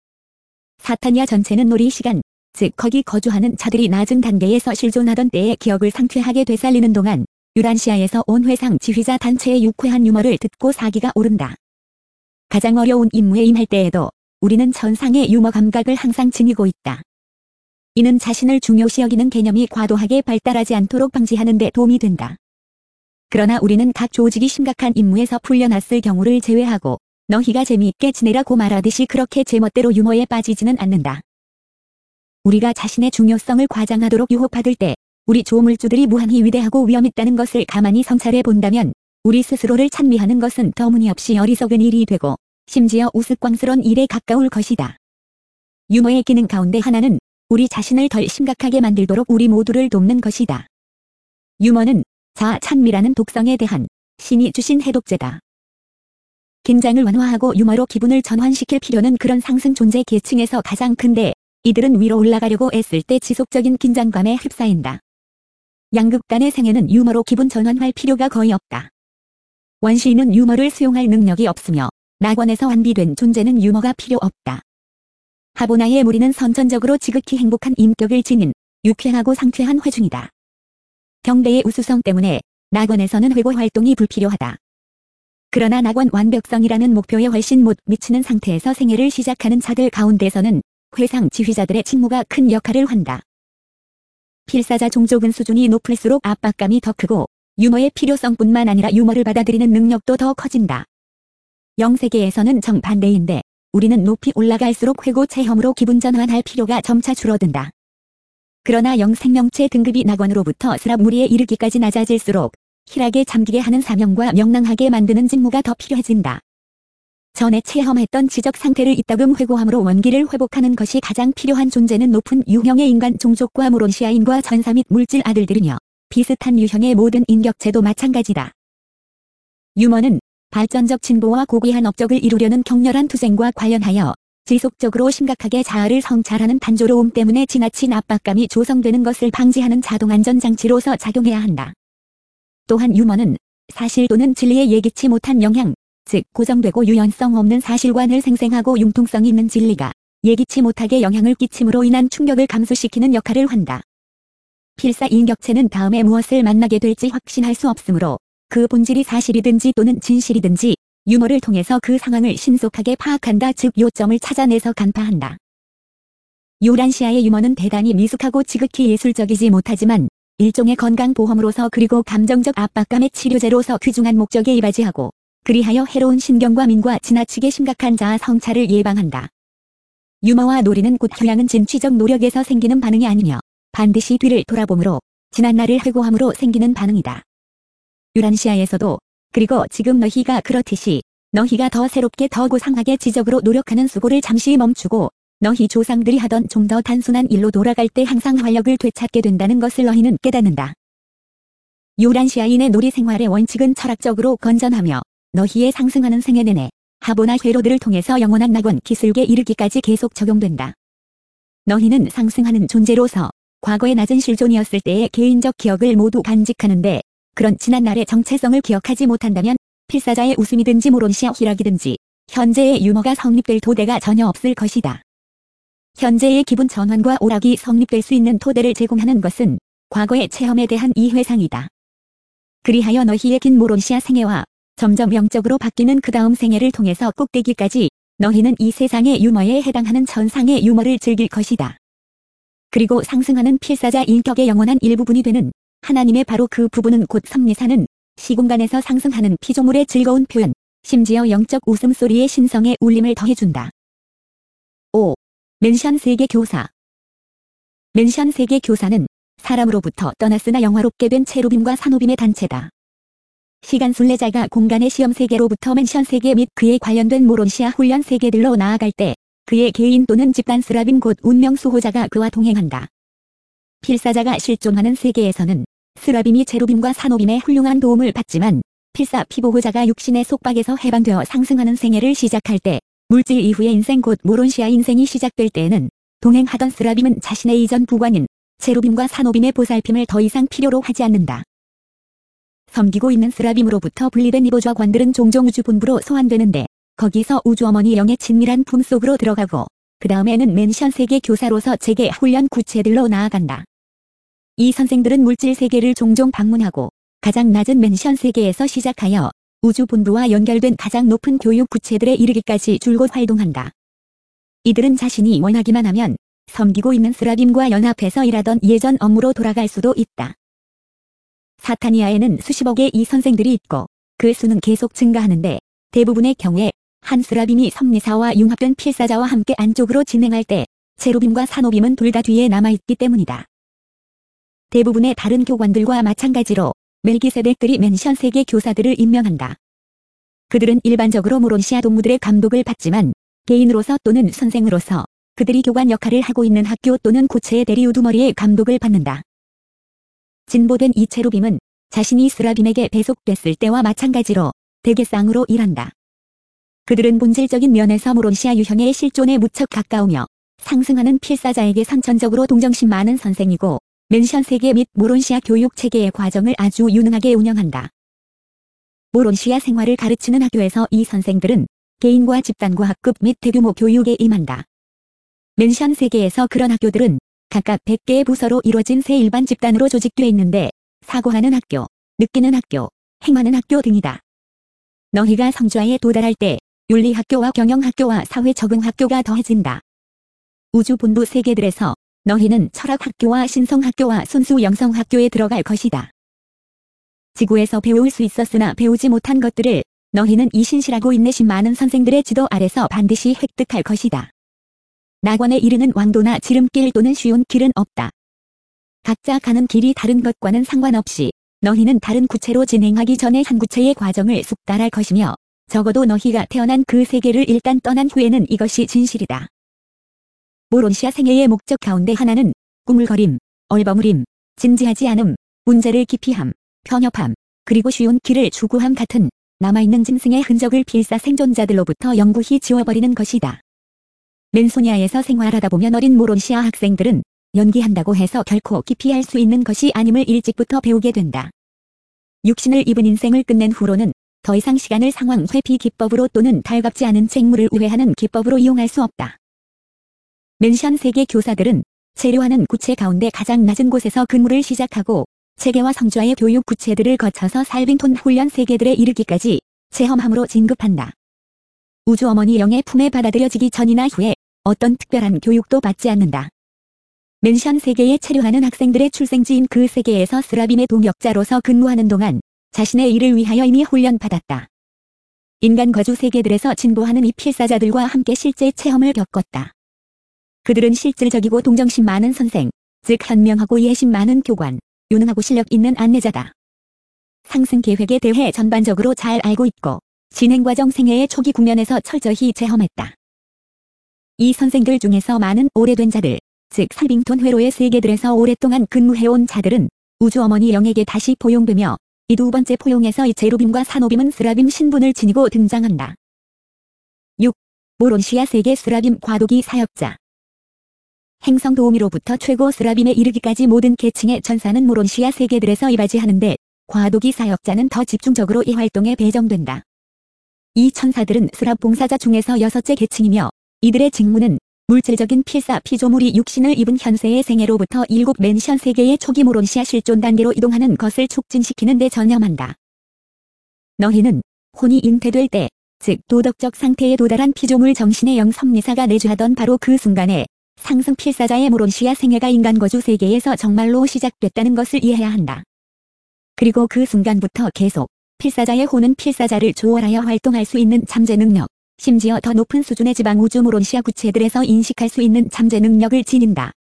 사타니아 전체는 놀이 시간, 즉 거기 거주하는 자들이 낮은 단계에서 실존하던 때의 기억을 상쾌하게 되살리는 동안 유란시아에서 온 회상 지휘자 단체의 유쾌한 유머를 듣고 사기가 오른다. 가장 어려운 임무에 임할 때에도 우리는 천상의 유머 감각을 항상 지니고 있다. 이는 자신을 중요시 여기는 개념이 과도하게 발달하지 않도록 방지하는 데 도움이 된다. 그러나 우리는 각 조직이 심각한 임무에서 풀려났을 경우를 제외하고 너희가 재미있게 지내라고 말하듯이 그렇게 제멋대로 유머에 빠지지는 않는다. 우리가 자신의 중요성을 과장하도록 유혹받을 때 우리 조물주들이 무한히 위대하고 위험있다는 것을 가만히 성찰해 본다면 우리 스스로를 찬미하는 것은 터무니없이 어리석은 일이 되고 심지어 우스꽝스런 일에 가까울 것이다. 유머의 기능 가운데 하나는 우리 자신을 덜 심각하게 만들도록 우리 모두를 돕는 것이다. 유머는 자아 찬미라는 독성에 대한 신이 주신 해독제다. 긴장을 완화하고 유머로 기분을 전환시킬 필요는 그런 상승 존재 계층에서 가장 큰데 이들은 위로 올라가려고 애쓸 때 지속적인 긴장감에 휩싸인다. 양극단의 생애는 유머로 기분 전환할 필요가 거의 없다. 원시인은 유머를 수용할 능력이 없으며 낙원에서 완비된 존재는 유머가 필요 없다. 하보나의 무리는 선천적으로 지극히 행복한 인격을 지닌 유쾌하고 상쾌한 회중이다. 경대의 우수성 때문에 낙원에서는 회고 활동이 불필요하다. 그러나 낙원 완벽성이라는 목표에 훨씬 못 미치는 상태에서 생애를 시작하는 자들 가운데서는 회상 지휘자들의 직무가 큰 역할을 한다. 필사자 종족은 수준이 높을수록 압박감이 더 크고 유머의 필요성뿐만 아니라 유머를 받아들이는 능력도 더 커진다. 영세계에서는 정반대인데 우리는 높이 올라갈수록 회고 체험으로 기분 전환할 필요가 점차 줄어든다. 그러나 영생명체 등급이 낙원으로부터 스랍 무리에 이르기까지 낮아질수록 희락에 잠기게 하는 사명과 명랑하게 만드는 직무가 더 필요해진다. 전에 체험했던 지적 상태를 이따금 회고함으로 원기를 회복하는 것이 가장 필요한 존재는 높은 유형의 인간 종족과 모론시아인과 전사 및 물질 아들들이며 비슷한 유형의 모든 인격체도 마찬가지다. 유머는 발전적 진보와 고귀한 업적을 이루려는 격렬한 투쟁과 관련하여 지속적으로 심각하게 자아를 성찰하는 단조로움 때문에 지나친 압박감이 조성되는 것을 방지하는 자동안전장치로서 작용해야 한다. 또한 유머는 사실 또는 진리에 예기치 못한 영향, 즉 고정되고 유연성 없는 사실관을 생생하고 융통성 있는 진리가 예기치 못하게 영향을 끼침으로 인한 충격을 감소시키는 역할을 한다. 필사 인격체는 다음에 무엇을 만나게 될지 확신할 수 없으므로 그 본질이 사실이든지 또는 진실이든지 유머를 통해서 그 상황을 신속하게 파악한다, 즉 요점을 찾아내서 간파한다. 요란시아의 유머는 대단히 미숙하고 지극히 예술적이지 못하지만 일종의 건강보험으로서 그리고 감정적 압박감의 치료제로서 귀중한 목적에 이바지하고 그리하여 해로운 신경과민과 지나치게 심각한 자아 성찰을 예방한다. 유머와 놀이는 곧 교양은 진취적 노력에서 생기는 반응이 아니며 반드시 뒤를 돌아보므로 지난날을 회고함으로 생기는 반응이다. 유란시아에서도 그리고 지금 너희가 그렇듯이 너희가 더 새롭게 더 고상하게 지적으로 노력하는 수고를 잠시 멈추고 너희 조상들이 하던 좀 더 단순한 일로 돌아갈 때 항상 활력을 되찾게 된다는 것을 너희는 깨닫는다. 요란시아인의 놀이 생활의 원칙은 철학적으로 건전하며 너희의 상승하는 생애 내내 하보나 회로들을 통해서 영원한 낙원 기슭에 이르기까지 계속 적용된다. 너희는 상승하는 존재로서 과거의 낮은 실존이었을 때의 개인적 기억을 모두 간직하는데 그런 지난날의 정체성을 기억하지 못한다면 필사자의 웃음이든지 모론시아 희락이든지 현재의 유머가 성립될 토대가 전혀 없을 것이다. 현재의 기분 전환과 오락이 성립될 수 있는 토대를 제공하는 것은 과거의 체험에 대한 이회상이다. 그리하여 너희의 긴 모론시아 생애와 점점 영적으로 바뀌는 그 다음 생애를 통해서 꼭대기까지 너희는 이 세상의 유머에 해당하는 천상의 유머를 즐길 것이다. 그리고 상승하는 필사자 인격의 영원한 일부분이 되는 하나님의 바로 그 부분은 곧 섭리사는 시공간에서 상승하는 피조물의 즐거운 표현, 심지어 영적 웃음소리의 신성의 울림을 더해준다. 5. 맨션 세계 교사. 맨션 세계 교사는 사람으로부터 떠났으나 영화롭게 된 체루빔과 사노빔의 단체다. 시간 순례자가 공간의 시험 세계로부터 맨션 세계 및 그에 관련된 모론시아 훈련 세계들로 나아갈 때 그의 개인 또는 집단 스라빔 곧 운명 수호자가 그와 동행한다. 필사자가 실존하는 세계에서는 스라빔이 체루빔과 사노빔의 훌륭한 도움을 받지만 필사 피보호자가 육신의 속박에서 해방되어 상승하는 생애를 시작할 때 물질 이후의 인생 곧 모론시아 인생이 시작될 때에는 동행하던 스라빔은 자신의 이전 부관인 체루빔과 사노빔의 보살핌을 더 이상 필요로 하지 않는다. 섬기고 있는 스라빔으로부터 분리된 이보좌관들은 종종 우주본부로 소환되는데 거기서 우주어머니 영의 친밀한 품속으로 들어가고 그 다음에는 맨션 세계 교사로서 재계 훈련 구체들로 나아간다. 이 선생들은 물질 세계를 종종 방문하고 가장 낮은 맨션 세계에서 시작하여 우주본부와 연결된 가장 높은 교육 구체들에 이르기까지 줄곧 활동한다. 이들은 자신이 원하기만 하면 섬기고 있는 스라빔과 연합해서 일하던 예전 업무로 돌아갈 수도 있다. 사타니아에는 수십억의 이 선생들이 있고 그 수는 계속 증가하는데 대부분의 경우에 한 스라빔이 섭리사와 융합된 필사자와 함께 안쪽으로 진행할 때 체루빔과 사노빔은 둘 다 뒤에 남아있기 때문이다. 대부분의 다른 교관들과 마찬가지로 멜기세덱들이 맨션 세계 교사들을 임명한다. 그들은 일반적으로 모론시아 동무들의 감독을 받지만 개인으로서 또는 선생으로서 그들이 교관 역할을 하고 있는 학교 또는 고체의 대리 우두머리의 감독을 받는다. 진보된 이 체루빔은 자신이 스라빔에게 배속됐을 때와 마찬가지로 대개쌍으로 일한다. 그들은 본질적인 면에서 모론시아 유형의 실존에 무척 가까우며 상승하는 필사자에게 선천적으로 동정심 많은 선생이고 맨션 세계 및 모론시아 교육 체계의 과정을 아주 유능하게 운영한다. 모론시아 생활을 가르치는 학교에서 이 선생들은 개인과 집단과 학급 및 대규모 교육에 임한다. 맨션 세계에서 그런 학교들은 각각 100개의 부서로 이루어진 세 일반 집단으로 조직되어 있는데 사고하는 학교, 느끼는 학교, 행하는 학교 등이다. 너희가 성좌에 도달할 때 윤리학교와 경영학교와 사회적응학교가 더해진다. 우주본부 세계들에서 너희는 철학학교와 신성학교와 순수영성학교에 들어갈 것이다. 지구에서 배울 수 있었으나 배우지 못한 것들을 너희는 이 신실하고 인내심 많은 선생들의 지도 아래서 반드시 획득할 것이다. 낙원에 이르는 왕도나 지름길 또는 쉬운 길은 없다. 각자 가는 길이 다른 것과는 상관없이 너희는 다른 구체로 진행하기 전에 한 구체의 과정을 숙달할 것이며 적어도 너희가 태어난 그 세계를 일단 떠난 후에는 이것이 진실이다. 모론시아 생애의 목적 가운데 하나는 꾸물거림, 얼버무림, 진지하지 않음, 문제를 기피함, 편협함, 그리고 쉬운 길을 추구함 같은 남아있는 짐승의 흔적을 필사 생존자들로부터 영구히 지워버리는 것이다. 맨소니아에서 생활하다 보면 어린 모론시아 학생들은 연기한다고 해서 결코 기피할 수 있는 것이 아님을 일찍부터 배우게 된다. 육신을 입은 인생을 끝낸 후로는 더 이상 시간을 상황 회피 기법으로 또는 달갑지 않은 책무를 우회하는 기법으로 이용할 수 없다. 맨션 세계 교사들은 체류하는 구체 가운데 가장 낮은 곳에서 근무를 시작하고 체계와 성좌의 교육 구체들을 거쳐서 살빙톤 훈련 세계들에 이르기까지 체험함으로 진급한다. 우주 어머니 영의 품에 받아들여지기 전이나 후에 어떤 특별한 교육도 받지 않는다. 맨션 세계에 체류하는 학생들의 출생지인 그 세계에서 스라빔의 동역자로서 근무하는 동안 자신의 일을 위하여 이미 훈련받았다. 인간 거주 세계들에서 진보하는 이 필사자들과 함께 실제 체험을 겪었다. 그들은 실질적이고 동정심 많은 선생, 즉 현명하고 이해심 많은 교관, 유능하고 실력 있는 안내자다. 상승 계획에 대해 전반적으로 잘 알고 있고 진행 과정 생애의 초기 국면에서 철저히 체험했다. 이 선생들 중에서 많은 오래된 자들, 즉 살빙톤 회로의 세계들에서 오랫동안 근무해온 자들은 우주 어머니 영에게 다시 포용되며 이 두 번째 포용에서 이 제루빔과 사노빔은 스라빔 신분을 지니고 등장한다. 6. 모론시아 세계 스라빔 과도기 사역자. 행성 도우미로부터 최고 스라빔에 이르기까지 모든 계층의 천사는 모론시아 세계들에서 이바지하는데 과도기 사역자는 더 집중적으로 이 활동에 배정된다. 이 천사들은 스랍 봉사자 중에서 6째 계층이며 이들의 직무는 물질적인 필사 피조물이 육신을 입은 현세의 생애로부터 7 맨션 세계의 초기 모론시아 실존 단계로 이동하는 것을 촉진시키는 데 전념한다. 너희는 혼이 잉태될 때, 즉 도덕적 상태에 도달한 피조물 정신의 영 섭리사가 내주하던 바로 그 순간에 상승 필사자의 모론시아 생애가 인간 거주 세계에서 정말로 시작됐다는 것을 이해해야 한다. 그리고 그 순간부터 계속 필사자의 혼은 필사자를 초월하여 활동할 수 있는 잠재 능력, 심지어 더 높은 수준의 지방 우주 모론시아 구체들에서 인식할 수 있는 잠재 능력을 지닌다.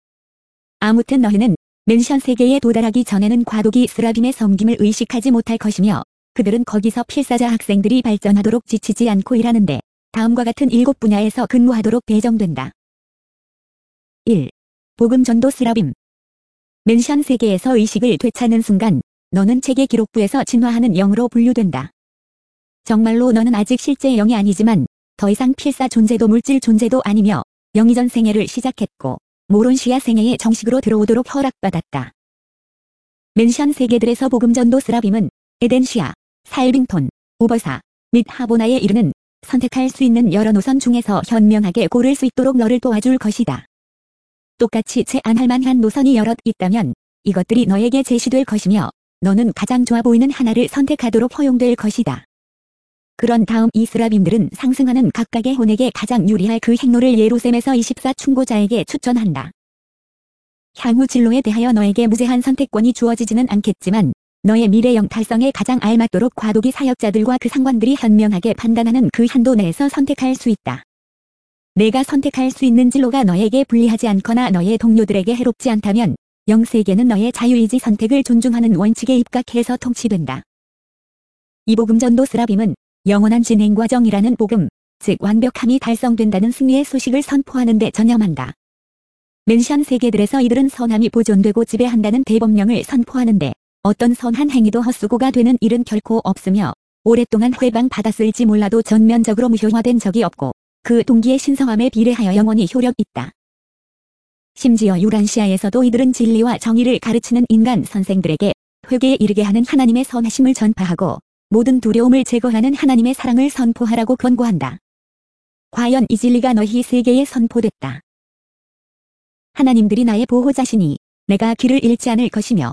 아무튼 너희는 맨션 세계에 도달하기 전에는 과도기 스라빔의 섬김을 의식하지 못할 것이며 그들은 거기서 필사자 학생들이 발전하도록 지치지 않고 일하는데 다음과 같은 7 분야에서 근무하도록 배정된다. 1. 복음 전도 스라빔. 맨션 세계에서 의식을 되찾는 순간 너는 체계 기록부에서 진화하는 영으로 분류된다. 정말로 너는 아직 실제 영이 아니지만 더 이상 필사 존재도 물질 존재도 아니며 영이전 생애를 시작했고 모론시아 생애에 정식으로 들어오도록 허락받았다. 맨션 세계들에서 복음 전도 스라빔은 에덴시아, 살빙톤, 오버사 및 하보나에 이르는 선택할 수 있는 여러 노선 중에서 현명하게 고를 수 있도록 너를 도와줄 것이다. 똑같이 제안할 만한 노선이 여럿 있다면 이것들이 너에게 제시될 것이며 너는 가장 좋아 보이는 하나를 선택하도록 허용될 것이다. 그런 다음 이 스라빔들은 상승하는 각각의 혼에게 가장 유리할 그 행로를 예루셈에서 24 충고자에게 추천한다. 향후 진로에 대하여 너에게 무제한 선택권이 주어지지는 않겠지만 너의 미래형 달성에 가장 알맞도록 과도기 사역자들과 그 상관들이 현명하게 판단하는 그 한도 내에서 선택할 수 있다. 내가 선택할 수 있는 진로가 너에게 불리하지 않거나 너의 동료들에게 해롭지 않다면 영세계는 너의 자유의지 선택을 존중하는 원칙에 입각해서 통치된다. 이 복음 전도 스라빔은 영원한 진행 과정이라는 복음, 즉 완벽함이 달성된다는 승리의 소식을 선포하는 데 전념한다. 맨션 세계들에서 이들은 선함이 보존되고 지배한다는 대법령을 선포하는데 어떤 선한 행위도 헛수고가 되는 일은 결코 없으며 오랫동안 회방받았을지 몰라도 전면적으로 무효화된 적이 없고 그 동기의 신성함에 비례하여 영원히 효력 있다. 심지어 유란시아에서도 이들은 진리와 정의를 가르치는 인간 선생들에게 회개에 이르게 하는 하나님의 선하심을 전파하고 모든 두려움을 제거하는 하나님의 사랑을 선포하라고 권고한다. 과연 이 진리가 너희 세계에 선포됐다. 하나님들이 나의 보호자시니 내가 길을 잃지 않을 것이며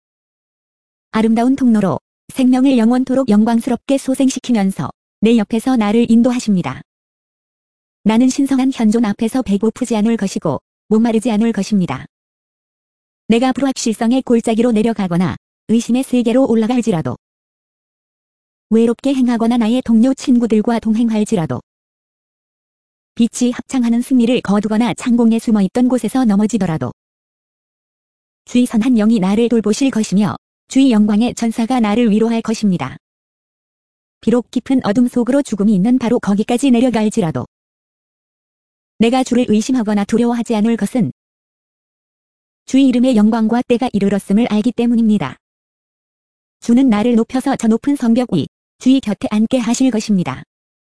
아름다운 통로로 생명을 영원토록 영광스럽게 소생시키면서 내 옆에서 나를 인도하십니다. 나는 신성한 현존 앞에서 배고프지 않을 것이고 목마르지 않을 것입니다. 내가 불확실성의 골짜기로 내려가거나 의심의 세계로 올라갈지라도 외롭게 행하거나 나의 동료 친구들과 동행할지라도 빛이 합창하는 승리를 거두거나 창공에 숨어있던 곳에서 넘어지더라도 주의 선한 영이 나를 돌보실 것이며 주의 영광의 전사가 나를 위로할 것입니다. 비록 깊은 어둠 속으로 죽음이 있는 바로 거기까지 내려갈지라도 내가 주를 의심하거나 두려워하지 않을 것은 주의 이름의 영광과 때가 이르렀음을 알기 때문입니다. 주는 나를 높여서 저 높은 성벽 위 주의 곁에 앉게 하실 것입니다.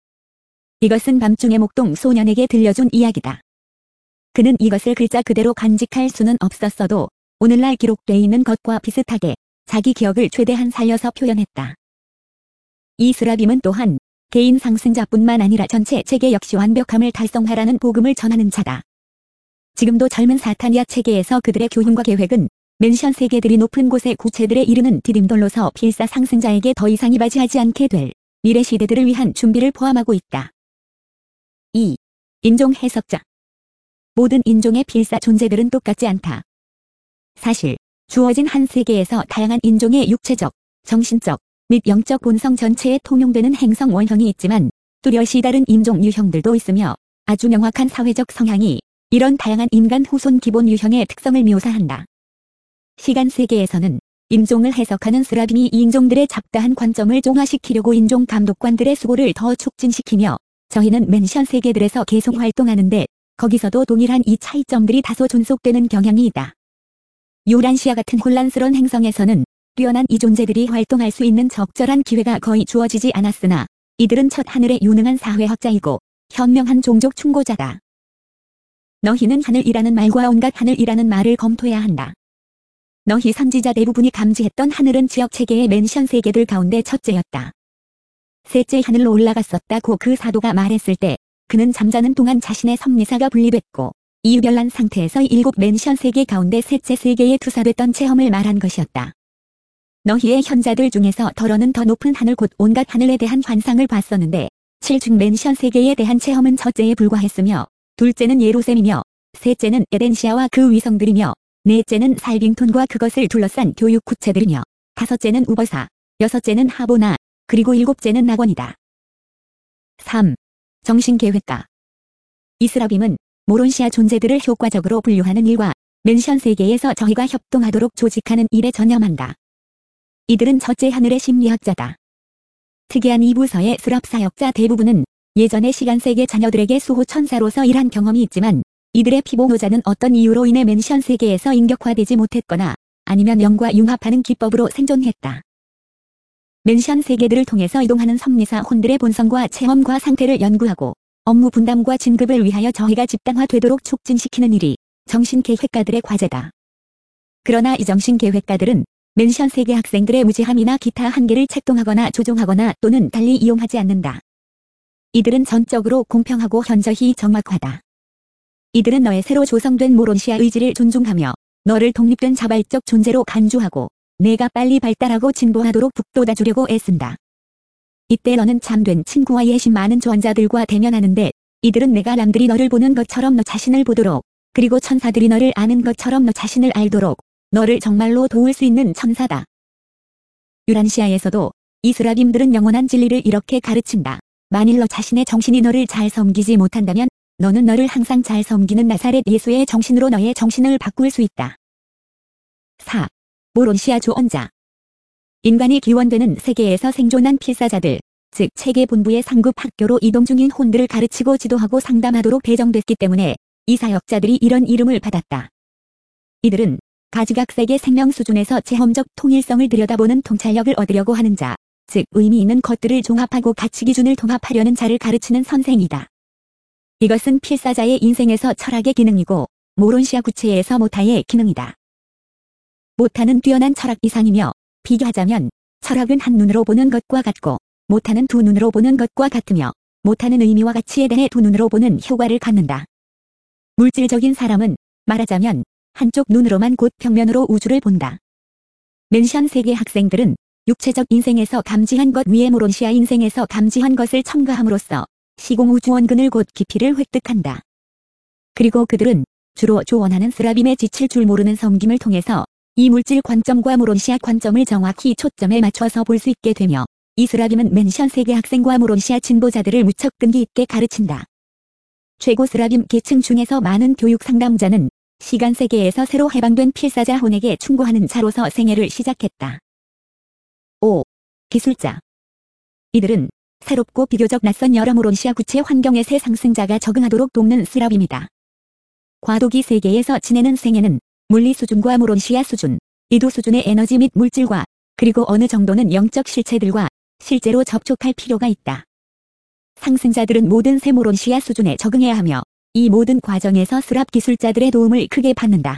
이것은 밤중에 목동 소년에게 들려준 이야기다. 그는 이것을 글자 그대로 간직할 수는 없었어도 오늘날 기록돼 있는 것과 비슷하게 자기 기억을 최대한 살려서 표현했다. 이 스라빔은 또한 개인 상승자뿐만 아니라 전체 체계 역시 완벽함을 달성하라는 복음을 전하는 자다. 지금도 젊은 사타니아 체계에서 그들의 교훈과 계획은 맨션 세계들이 높은 곳의 구체들에 이르는 디딤돌로서 필사 상승자에게 더 이상 이바지하지 않게 될 미래 시대들을 위한 준비를 포함하고 있다. 2. 인종 해석자. 모든 인종의 필사 존재들은 똑같지 않다. 사실 주어진 한 세계에서 다양한 인종의 육체적, 정신적 및 영적 본성 전체에 통용되는 행성 원형이 있지만 뚜렷이 다른 인종 유형들도 있으며 아주 명확한 사회적 성향이 이런 다양한 인간 후손 기본 유형의 특성을 묘사한다. 시간 세계에서는 인종을 해석하는 스라빔이 이 인종들의 잡다한 관점을 종화시키려고 인종 감독관들의 수고를 더 촉진시키며 저희는 맨션 세계들에서 계속 활동하는데 거기서도 동일한 이 차이점들이 다소 존속되는 경향이 있다. 유란시아 같은 혼란스러운 행성에서는 뛰어난 이 존재들이 활동할 수 있는 적절한 기회가 거의 주어지지 않았으나 이들은 첫 하늘의 유능한 사회학자이고 현명한 종족 충고자다. 너희는 하늘이라는 말과 온갖 하늘이라는 말을 검토해야 한다. 너희 선지자 대부분이 감지했던 하늘은 지역체계의 맨션 세계들 가운데 첫째였다. 셋째 하늘로 올라갔었다고 그 사도가 말했을 때 그는 잠자는 동안 자신의 섭리사가 분리됐고 이유별난 상태에서 7 맨션 세계 가운데 셋째 세계에 투사됐던 체험을 말한 것이었다. 너희의 현자들 중에서 더러는 더 높은 하늘 곧 온갖 하늘에 대한 환상을 봤었는데 7중 맨션 세계에 대한 체험은 첫째에 불과했으며 둘째는 예루셈이며 셋째는 에덴시아와 그 위성들이며 넷째는 살빙톤과 그것을 둘러싼 교육 구체들이며 다섯째는 우버사, 여섯째는 하보나, 그리고 일곱째는 낙원이다. 3. 정신계획가. 이스라빔은 모론시아 존재들을 효과적으로 분류하는 일과 맨션 세계에서 저희가 협동하도록 조직하는 일에 전념한다. 이들은 첫째 하늘의 심리학자다. 특이한 이 부서의 스랍 사역자 대부분은 예전의 시간세계 자녀들에게 수호천사로서 일한 경험이 있지만 이들의 피보노자는 어떤 이유로 인해 맨션 세계에서 인격화되지 못했거나 아니면 영과 융합하는 기법으로 생존했다. 맨션 세계들을 통해서 이동하는 섭리사 혼들의 본성과 체험과 상태를 연구하고 업무 분담과 진급을 위하여 저희가 집단화되도록 촉진시키는 일이 정신계획가들의 과제다. 그러나 이 정신계획가들은 맨션 세계 학생들의 무지함이나 기타 한계를 책동하거나 조종하거나 또는 달리 이용하지 않는다. 이들은 전적으로 공평하고 현저히 정확하다. 이들은 너의 새로 조성된 모론시아 의지를 존중하며 너를 독립된 자발적 존재로 간주하고 내가 빨리 발달하고 진보하도록 북돋아주려고 애쓴다. 이때 너는 참된 친구와 예심 많은 조언자들과 대면하는데 이들은 내가 남들이 너를 보는 것처럼 너 자신을 보도록 그리고 천사들이 너를 아는 것처럼 너 자신을 알도록 너를 정말로 도울 수 있는 천사다. 유란시아에서도 이 스라빔들은 영원한 진리를 이렇게 가르친다. 만일 너 자신의 정신이 너를 잘 섬기지 못한다면 너는 너를 항상 잘 섬기는 나사렛 예수의 정신으로 너의 정신을 바꿀 수 있다. 4. 모론시아 조언자. 인간이 기원되는 세계에서 생존한 필사자들, 즉 체계 본부의 상급 학교로 이동 중인 혼들을 가르치고 지도하고 상담하도록 배정됐기 때문에 이 사역자들이 이런 이름을 받았다. 이들은 가지각색의 생명 수준에서 체험적 통일성을 들여다보는 통찰력을 얻으려고 하는 자, 즉 의미 있는 것들을 종합하고 가치 기준을 통합하려는 자를 가르치는 선생이다. 이것은 필사자의 인생에서 철학의 기능이고 모론시아 구체에서 모타의 기능이다. 모타는 뛰어난 철학 이상이며 비교하자면 철학은 한 눈으로 보는 것과 같고 모타는 두 눈으로 보는 것과 같으며 모타는 의미와 가치에 대해 두 눈으로 보는 효과를 갖는다. 물질적인 사람은 말하자면 한쪽 눈으로만 곧 벽면으로 우주를 본다. 맨션 세계 학생들은 육체적 인생에서 감지한 것 위에 모론시아 인생에서 감지한 것을 첨가함으로써 시공우주원근을 곧 깊이를 획득한다. 그리고 그들은 주로 조언하는 스라빔에 지칠 줄 모르는 섬김을 통해서 이 물질 관점과 모론시아 관점을 정확히 초점에 맞춰서 볼 수 있게 되며 이 스라빔은 맨션 세계 학생과 모론시아 진보자들을 무척 끈기 있게 가르친다. 최고 스라빔 계층 중에서 많은 교육 상담자는 시간 세계에서 새로 해방된 필사자 혼에게 충고하는 자로서 생애를 시작했다. 5. 기술자. 이들은 새롭고 비교적 낯선 여러 모론시아 구체 환경의 새 상승자가 적응하도록 돕는 스라빔이다. 과도기 세계에서 지내는 생애는 물리 수준과 모론시아 수준, 이 두 수준의 에너지 및 물질과 그리고 어느 정도는 영적 실체들과 실제로 접촉할 필요가 있다. 상승자들은 모든 새 모론시아 수준에 적응해야 하며 이 모든 과정에서 스랍 기술자들의 도움을 크게 받는다.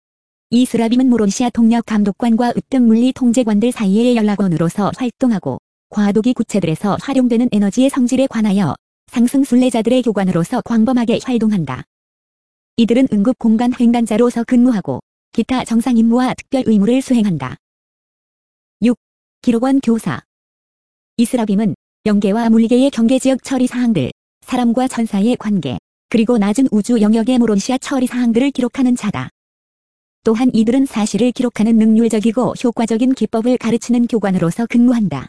이 스라빔은 모론시아 동력 감독관과 으뜸 물리 통제관들 사이의 연락원으로서 활동하고 과도기 구체들에서 활용되는 에너지의 성질에 관하여 상승 순례자들의 교관으로서 광범하게 활동한다. 이들은 응급 공간 횡단자로서 근무하고 기타 정상 임무와 특별 의무를 수행한다. 6. 기록원 교사. 이 스라빔은 영계와 물리계의 경계지역 처리 사항들, 사람과 천사의 관계, 그리고 낮은 우주 영역의 모론시아 처리 사항들을 기록하는 자다. 또한 이들은 사실을 기록하는 능률적이고 효과적인 기법을 가르치는 교관으로서 근무한다.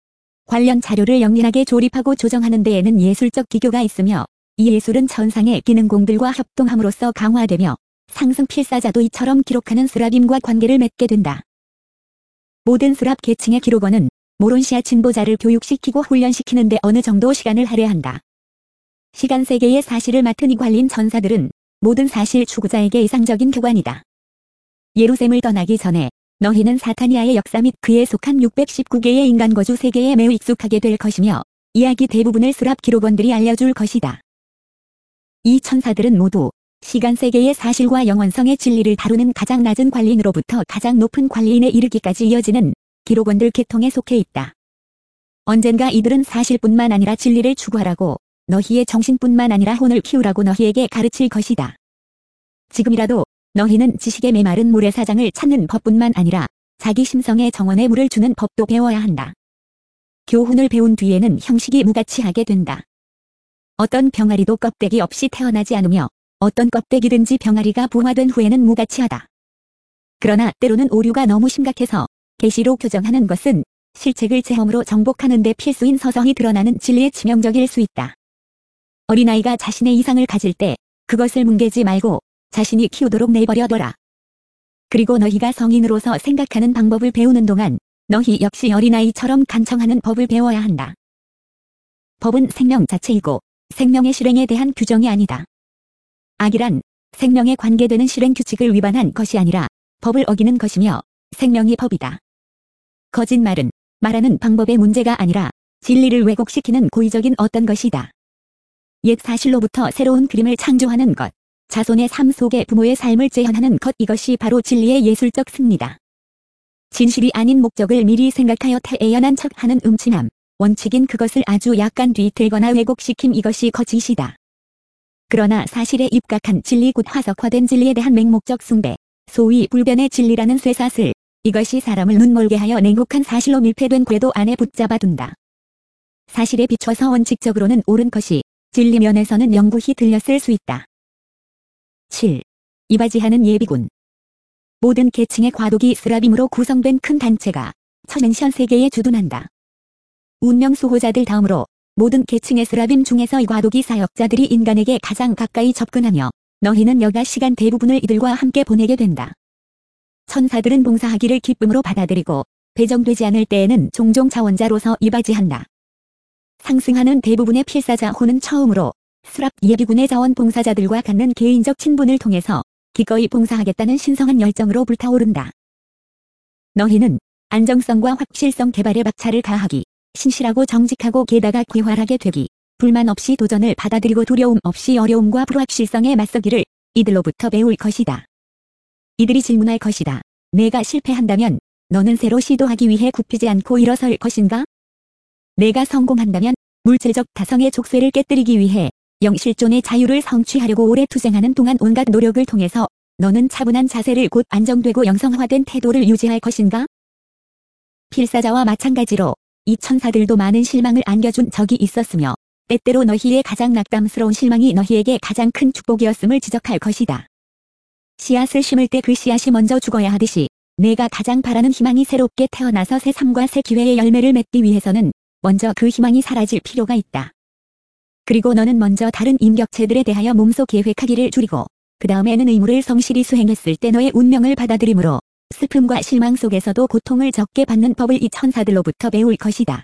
관련 자료를 영리하게 조립하고 조정하는 데에는 예술적 기교가 있으며 이 예술은 천상의 기능공들과 협동함으로써 강화되며 상승 필사자도 이처럼 기록하는 스라빔과 관계를 맺게 된다. 모든 스랍 계층의 기록원은 모론시아 진보자를 교육시키고 훈련시키는 데 어느 정도 시간을 할애한다. 시간 세계의 사실을 맡은 이 관리인 천사들은 모든 사실 추구자에게 이상적인 교관이다. 예루살렘을 떠나기 전에 너희는 사타니아의 역사 및 그에 속한 619개의 인간 거주 세계에 매우 익숙하게 될 것이며 이야기 대부분을 스랍 기록원들이 알려줄 것이다. 이 천사들은 모두 시간 세계의 사실과 영원성의 진리를 다루는 가장 낮은 관리인으로부터 가장 높은 관리인에 이르기까지 이어지는 기록원들 계통에 속해 있다. 언젠가 이들은 사실뿐만 아니라 진리를 추구하라고 너희의 정신뿐만 아니라 혼을 키우라고 너희에게 가르칠 것이다. 지금이라도 너희는 지식의 메마른 모래사장을 찾는 법뿐만 아니라 자기 심성의 정원에 물을 주는 법도 배워야 한다. 교훈을 배운 뒤에는 형식이 무가치하게 된다. 어떤 병아리도 껍데기 없이 태어나지 않으며 어떤 껍데기든지 병아리가 부화된 후에는 무가치하다. 그러나 때로는 오류가 너무 심각해서 계시로 교정하는 것은 실책을 체험으로 정복하는 데 필수인 서서히 드러나는 진리에 치명적일 수 있다. 어린아이가 자신의 이상을 가질 때 그것을 뭉개지 말고 자신이 키우도록 내버려둬라. 그리고 너희가 성인으로서 생각하는 방법을 배우는 동안 너희 역시 어린아이처럼 간청하는 법을 배워야 한다. 법은 생명 자체이고 생명의 실행에 대한 규정이 아니다. 악이란 생명에 관계되는 실행 규칙을 위반한 것이 아니라 법을 어기는 것이며 생명이 법이다. 거짓말은 말하는 방법의 문제가 아니라 진리를 왜곡시키는 고의적인 어떤 것이다. 옛 사실로부터 새로운 그림을 창조하는 것, 자손의 삶 속에 부모의 삶을 재현하는 것, 이것이 바로 진리의 예술적 승리다. 진실이 아닌 목적을 미리 생각하여 태연한 척하는 음침함, 원칙인 그것을 아주 약간 뒤틀거나 왜곡시킴, 이것이 거짓이다. 그러나 사실에 입각한 진리, 곧 화석화된 진리에 대한 맹목적 숭배, 소위 불변의 진리라는 쇠사슬, 이것이 사람을 눈멀게 하여 냉혹한 사실로 밀폐된 궤도 안에 붙잡아둔다. 사실에 비춰서 원칙적으로는 옳은 것이 진리 면에서는 영구히 들렸을 수 있다. 7. 이바지하는 예비군. 모든 계층의 과도기 스라빔으로 구성된 큰 단체가 처맨션 세계에 주둔한다. 운명 수호자들 다음으로 모든 계층의 스라빔 중에서 이 과도기 사역자들이 인간에게 가장 가까이 접근하며 너희는 여가 시간 대부분을 이들과 함께 보내게 된다. 천사들은 봉사하기를 기쁨으로 받아들이고 배정되지 않을 때에는 종종 자원자로서 이바지한다. 상승하는 대부분의 필사자 호는 처음으로 스랍 예비군의 자원 봉사자들과 갖는 개인적 친분을 통해서 기꺼이 봉사하겠다는 신성한 열정으로 불타오른다. 너희는 안정성과 확실성 개발에 박차를 가하기, 신실하고 정직하고 게다가 쾌활하게 되기, 불만 없이 도전을 받아들이고 두려움 없이 어려움과 불확실성에 맞서기를 이들로부터 배울 것이다. 이들이 질문할 것이다. 내가 실패한다면 너는 새로 시도하기 위해 굽히지 않고 일어설 것인가? 내가 성공한다면 물질적 다성의 족쇄를 깨뜨리기 위해 영실존의 자유를 성취하려고 오래 투쟁하는 동안 온갖 노력을 통해서 너는 차분한 자세를 곧 안정되고 영성화된 태도를 유지할 것인가? 필사자와 마찬가지로 이 천사들도 많은 실망을 안겨준 적이 있었으며 때때로 너희의 가장 낙담스러운 실망이 너희에게 가장 큰 축복이었음을 지적할 것이다. 씨앗을 심을 때 그 씨앗이 먼저 죽어야 하듯이 내가 가장 바라는 희망이 새롭게 태어나서 새 삶과 새 기회의 열매를 맺기 위해서는 먼저 그 희망이 사라질 필요가 있다. 그리고 너는 먼저 다른 임격체들에 대하여 몸소 계획하기를 줄이고 그 다음에는 의무를 성실히 수행했을 때 너의 운명을 받아들이므로 슬픔과 실망 속에서도 고통을 적게 받는 법을 이 천사들로부터 배울 것이다.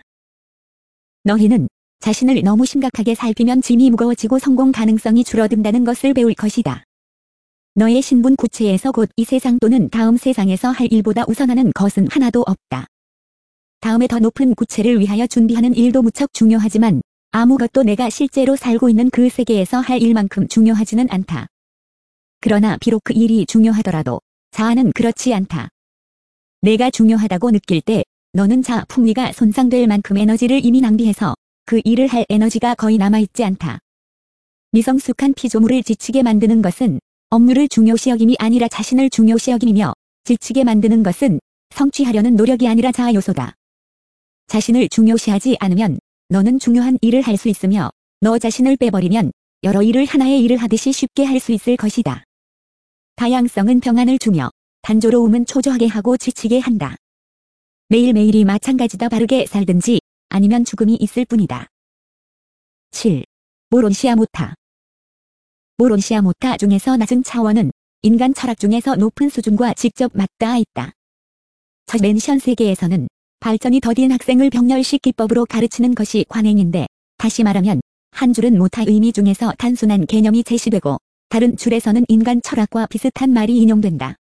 너희는 자신을 너무 심각하게 살피면 짐이 무거워지고 성공 가능성이 줄어든다는 것을 배울 것이다. 너의 신분 구체에서 곧 이 세상 또는 다음 세상에서 할 일보다 우선하는 것은 하나도 없다. 다음에 더 높은 구체를 위하여 준비하는 일도 무척 중요하지만 아무것도 내가 실제로 살고 있는 그 세계에서 할 일만큼 중요하지는 않다. 그러나 비록 그 일이 중요하더라도 자아는 그렇지 않다. 내가 중요하다고 느낄 때 너는 자아 풍미가 손상될 만큼 에너지를 이미 낭비해서 그 일을 할 에너지가 거의 남아있지 않다. 미성숙한 피조물을 지치게 만드는 것은 업무를 중요시 여김이 아니라 자신을 중요시 여김이며 지치게 만드는 것은 성취하려는 노력이 아니라 자아 요소다. 자신을 중요시하지 않으면 너는 중요한 일을 할 수 있으며 너 자신을 빼버리면 여러 일을 하나의 일을 하듯이 쉽게 할 수 있을 것이다. 다양성은 평안을 주며 단조로움은 초조하게 하고 지치게 한다. 매일매일이 마찬가지다. 바르게 살든지 아니면 죽음이 있을 뿐이다. 7. 모론시아 모타. 모론시아 모타 중에서 낮은 차원은 인간 철학 중에서 높은 수준과 직접 맞닿아 있다. 저 맨션 세계에서는 발전이 더딘 학생을 병렬식 기법으로 가르치는 것이 관행인데 다시 말하면 한 줄은 모타 의미 중에서 단순한 개념이 제시되고 다른 줄에서는 인간 철학과 비슷한 말이 인용된다.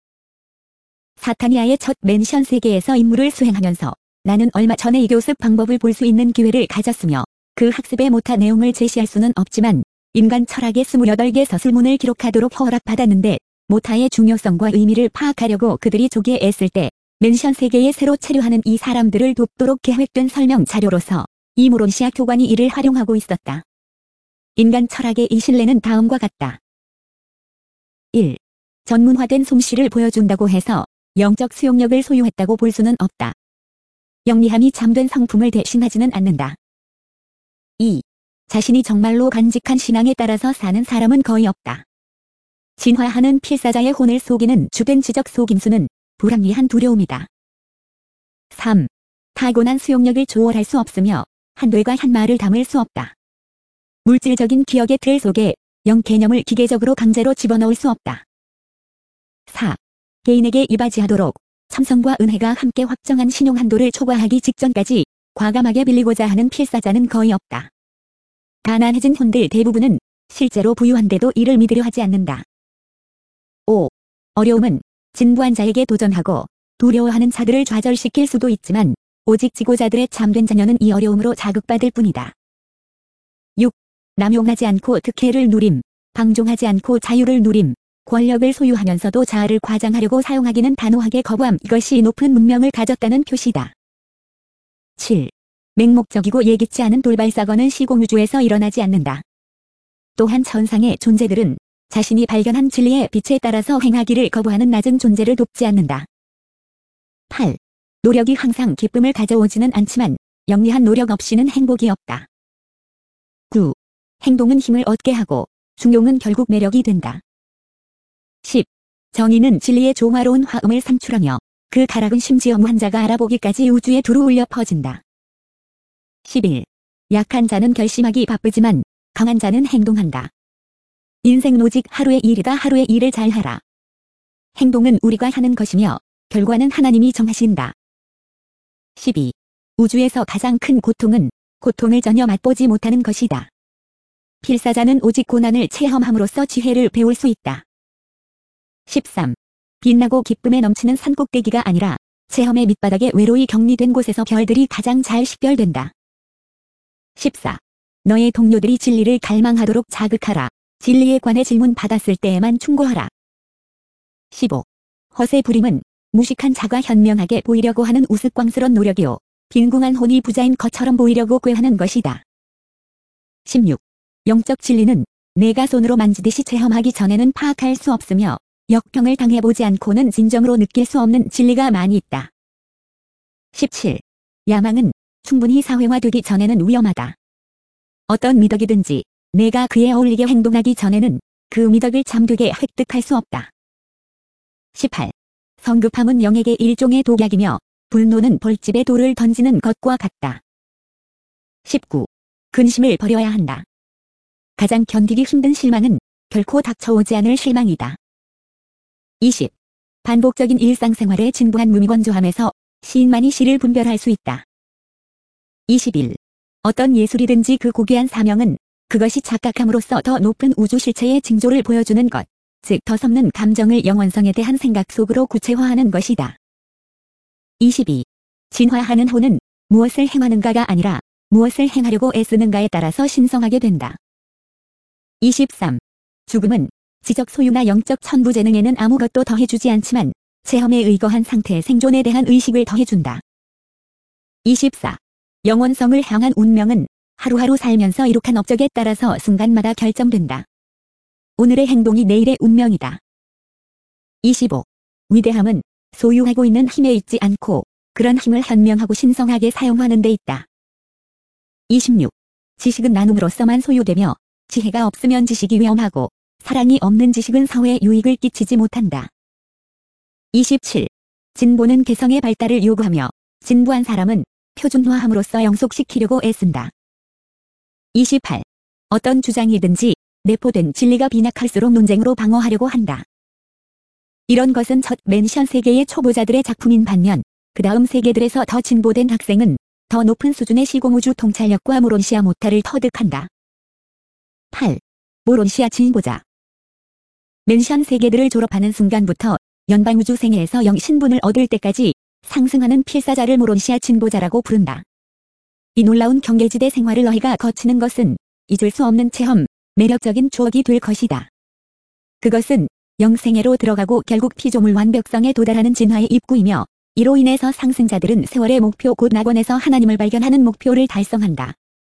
사타니아의 첫 맨션 세계에서 임무를 수행하면서 나는 얼마 전에 이 교습 방법을 볼 수 있는 기회를 가졌으며 그 학습의 모타 내용을 제시할 수는 없지만 인간 철학의 28개 서술문을 기록하도록 허락받았는데 모타의 중요성과 의미를 파악하려고 그들이 조기에 애쓸 때 맨션 세계에 새로 체류하는 이 사람들을 돕도록 계획된 설명 자료로서 이 모론시아 교관이 이를 활용하고 있었다. 인간 철학의 이 신뢰는 다음과 같다. 1. 전문화된 솜씨를 보여준다고 해서 영적 수용력을 소유했다고 볼 수는 없다. 영리함이 참된 성품을 대신하지는 않는다. 2. 자신이 정말로 간직한 신앙에 따라서 사는 사람은 거의 없다. 진화하는 필사자의 혼을 속이는 주된 지적 속임수는 불합리한 두려움이다. 3. 타고난 수용력을 조월할 수 없으며 한되가 한 말을 담을 수 없다. 물질적인 기억의 틀 속에 영 개념을 기계적으로 강제로 집어넣을 수 없다. 4. 개인에게 이바지하도록 참성과 은혜가 함께 확정한 신용 한도를 초과하기 직전까지 과감하게 빌리고자 하는 필사자는 거의 없다. 가난해진 혼들 대부분은 실제로 부유한데도 이를 믿으려 하지 않는다. 5. 어려움은 진부한 자에게 도전하고 두려워하는 자들을 좌절시킬 수도 있지만 오직 지고자들의 참된 자녀는 이 어려움으로 자극받을 뿐이다. 6. 남용하지 않고 특혜를 누림, 방종하지 않고 자유를 누림, 권력을 소유하면서도 자아를 과장하려고 사용하기는 단호하게 거부함. 이것이 높은 문명을 가졌다는 표시다. 7. 맹목적이고 예기치 않은 돌발사건은 시공유주에서 일어나지 않는다. 또한 천상의 존재들은 자신이 발견한 진리의 빛에 따라서 행하기를 거부하는 낮은 존재를 돕지 않는다. 8. 노력이 항상 기쁨을 가져오지는 않지만 영리한 노력 없이는 행복이 없다. 9. 행동은 힘을 얻게 하고 중용은 결국 매력이 된다. 10. 정의는 진리의 조화로운 화음을 산출하며 그 가락은 심지어 무한자가 알아보기까지 우주에 두루 울려 퍼진다. 11. 약한 자는 결심하기 바쁘지만 강한 자는 행동한다. 인생은 오직 하루의 일이다. 하루의 일을 잘하라. 행동은 우리가 하는 것이며 결과는 하나님이 정하신다. 12. 우주에서 가장 큰 고통은 고통을 전혀 맛보지 못하는 것이다. 필사자는 오직 고난을 체험함으로써 지혜를 배울 수 있다. 13. 빛나고 기쁨에 넘치는 산꼭대기가 아니라 체험의 밑바닥에 외로이 격리된 곳에서 별들이 가장 잘 식별된다. 14. 너의 동료들이 진리를 갈망하도록 자극하라. 진리에 관해 질문 받았을 때에만 충고하라. 15. 허세 부림은 무식한 자가 현명하게 보이려고 하는 우스꽝스런 노력이요. 빈궁한 혼이 부자인 것처럼 보이려고 꾀하는 것이다. 16. 영적 진리는 내가 손으로 만지듯이 체험하기 전에는 파악할 수 없으며 역경을 당해보지 않고는 진정으로 느낄 수 없는 진리가 많이 있다. 17. 야망은 충분히 사회화되기 전에는 위험하다. 어떤 미덕이든지 내가 그에 어울리게 행동하기 전에는 그 미덕을 잠되게 획득할 수 없다. 18. 성급함은 영에게 일종의 독약이며 분노는 벌집에 돌을 던지는 것과 같다. 19. 근심을 버려야 한다. 가장 견디기 힘든 실망은 결코 닥쳐오지 않을 실망이다. 20. 반복적인 일상생활에 진부한 무미건조함에서 시인만이 시를 분별할 수 있다. 21. 어떤 예술이든지 그 고귀한 사명은 그것이 착각함으로써 더 높은 우주 실체의 징조를 보여주는 것, 즉 더 섭는 감정을 영원성에 대한 생각 속으로 구체화하는 것이다. 22. 진화하는 혼은 무엇을 행하는가가 아니라 무엇을 행하려고 애쓰는가에 따라서 신성하게 된다. 23. 죽음은 지적 소유나 영적 천부재능에는 아무것도 더해주지 않지만 체험에 의거한 상태의 생존에 대한 의식을 더해준다. 24. 영원성을 향한 운명은 하루하루 살면서 이룩한 업적에 따라서 순간마다 결정된다. 오늘의 행동이 내일의 운명이다. 25. 위대함은 소유하고 있는 힘에 있지 않고 그런 힘을 현명하고 신성하게 사용하는 데 있다. 26. 지식은 나눔으로서만 소유되며 지혜가 없으면 지식이 위험하고 사랑이 없는 지식은 사회에 유익을 끼치지 못한다. 27. 진보는 개성의 발달을 요구하며 진보한 사람은 표준화함으로써 영속시키려고 애쓴다. 28. 어떤 주장이든지 내포된 진리가 빈약할수록 논쟁으로 방어하려고 한다. 이런 것은 첫 맨션 세계의 초보자들의 작품인 반면 그 다음 세계들에서 더 진보된 학생은 더 높은 수준의 시공우주 통찰력과 모론시아 모타를 터득한다. 8. 모론시아 진보자. 맨션 세계들을 졸업하는 순간부터 연방우주 생애에서 영신분을 얻을 때까지 상승하는 필사자를 모론시아 진보자라고 부른다. 이 놀라운 경계지대 생활을 너희가 거치는 것은 잊을 수 없는 체험, 매력적인 추억이 될 것이다. 그것은 영생애로 들어가고 결국 피조물 완벽성에 도달하는 진화의 입구이며 이로 인해서 상승자들은 세월의 목표 곧 낙원에서 하나님을 발견하는 목표를 달성한다.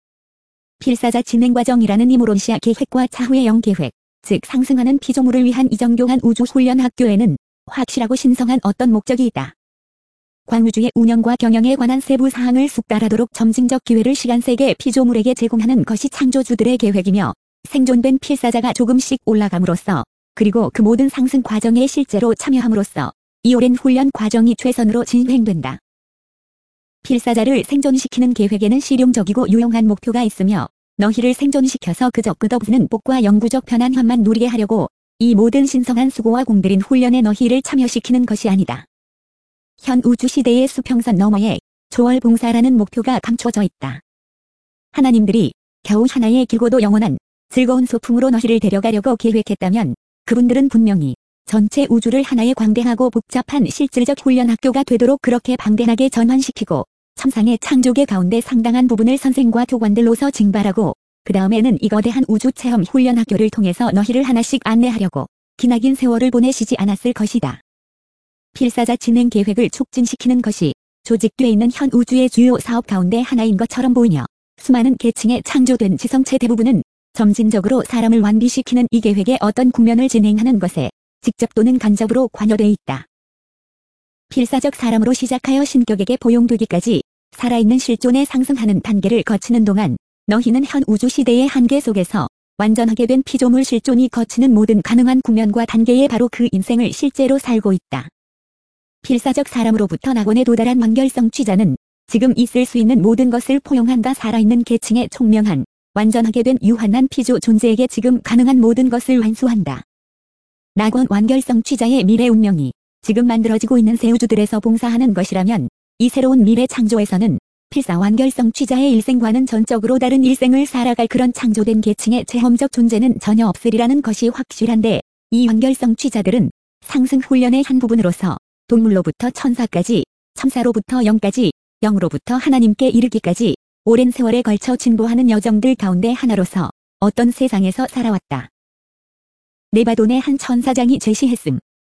필사자 진행과정이라는 이 모론시아 계획과 차후의 영계획, 즉 상승하는 피조물을 위한 이정교한 우주훈련학교에는 확실하고 신성한 어떤 목적이 있다. 광우주의 운영과 경영에 관한 세부 사항을 숙달하도록 점진적 기회를 시간세계 피조물에게 제공하는 것이 창조주들의 계획이며 생존된 필사자가 조금씩 올라감으로써 그리고 그 모든 상승 과정에 실제로 참여함으로써 이 오랜 훈련 과정이 최선으로 진행된다. 필사자를 생존시키는 계획에는 실용적이고 유용한 목표가 있으며 너희를 생존시켜서 그저 끝없는 복과 영구적 편안함만 누리게 하려고 이 모든 신성한 수고와 공들인 훈련에 너희를 참여시키는 것이 아니다. 현 우주 시대의 수평선 너머에 초월봉사라는 목표가 감춰져 있다. 하나님들이 겨우 하나의 길고도 영원한 즐거운 소풍으로 너희를 데려가려고 계획했다면 그분들은 분명히 전체 우주를 하나의 광대하고 복잡한 실질적 훈련학교가 되도록 그렇게 방대하게 전환시키고 천상의 창조계 가운데 상당한 부분을 선생과 교관들로서 징발하고 그 다음에는 이 거대한 우주체험 훈련학교를 통해서 너희를 하나씩 안내하려고 기나긴 세월을 보내시지 않았을 것이다. 필사자 진행 계획을 촉진시키는 것이 조직되어 있는 현 우주의 주요 사업 가운데 하나인 것처럼 보이며 수많은 계층의 창조된 지성체 대부분은 점진적으로 사람을 완비시키는 이 계획의 어떤 국면을 진행하는 것에 직접 또는 간접으로 관여되어 있다. 필사적 사람으로 시작하여 신격에게 포용되기까지 살아있는 실존에 상승하는 단계를 거치는 동안 너희는 현 우주 시대의 한계 속에서 완전하게 된 피조물 실존이 거치는 모든 가능한 국면과 단계에 바로 그 인생을 실제로 살고 있다. 필사적 사람으로부터 낙원에 도달한 완결성 취자는 지금 있을 수 있는 모든 것을 포용한다. 살아있는 계층에 총명한 완전하게 된 유한한 피조 존재에게 지금 가능한 모든 것을 완수한다. 낙원 완결성 취자의 미래 운명이 지금 만들어지고 있는 새 우주들에서 봉사하는 것이라면 이 새로운 미래 창조에서는 필사 완결성 취자의 일생과는 전적으로 다른 일생을 살아갈 그런 창조된 계층의 체험적 존재는 전혀 없으리라는 것이 확실한데, 이 완결성 취자들은 상승 훈련의 한 부분으로서 동물로부터 천사까지, 천사로부터 영까지, 영으로부터 하나님께 이르기까지 오랜 세월에 걸쳐 진보하는 여정들 가운데 하나로서 어떤 세상에서 살아왔다. 네바돈의 한 천사장이 제시했음.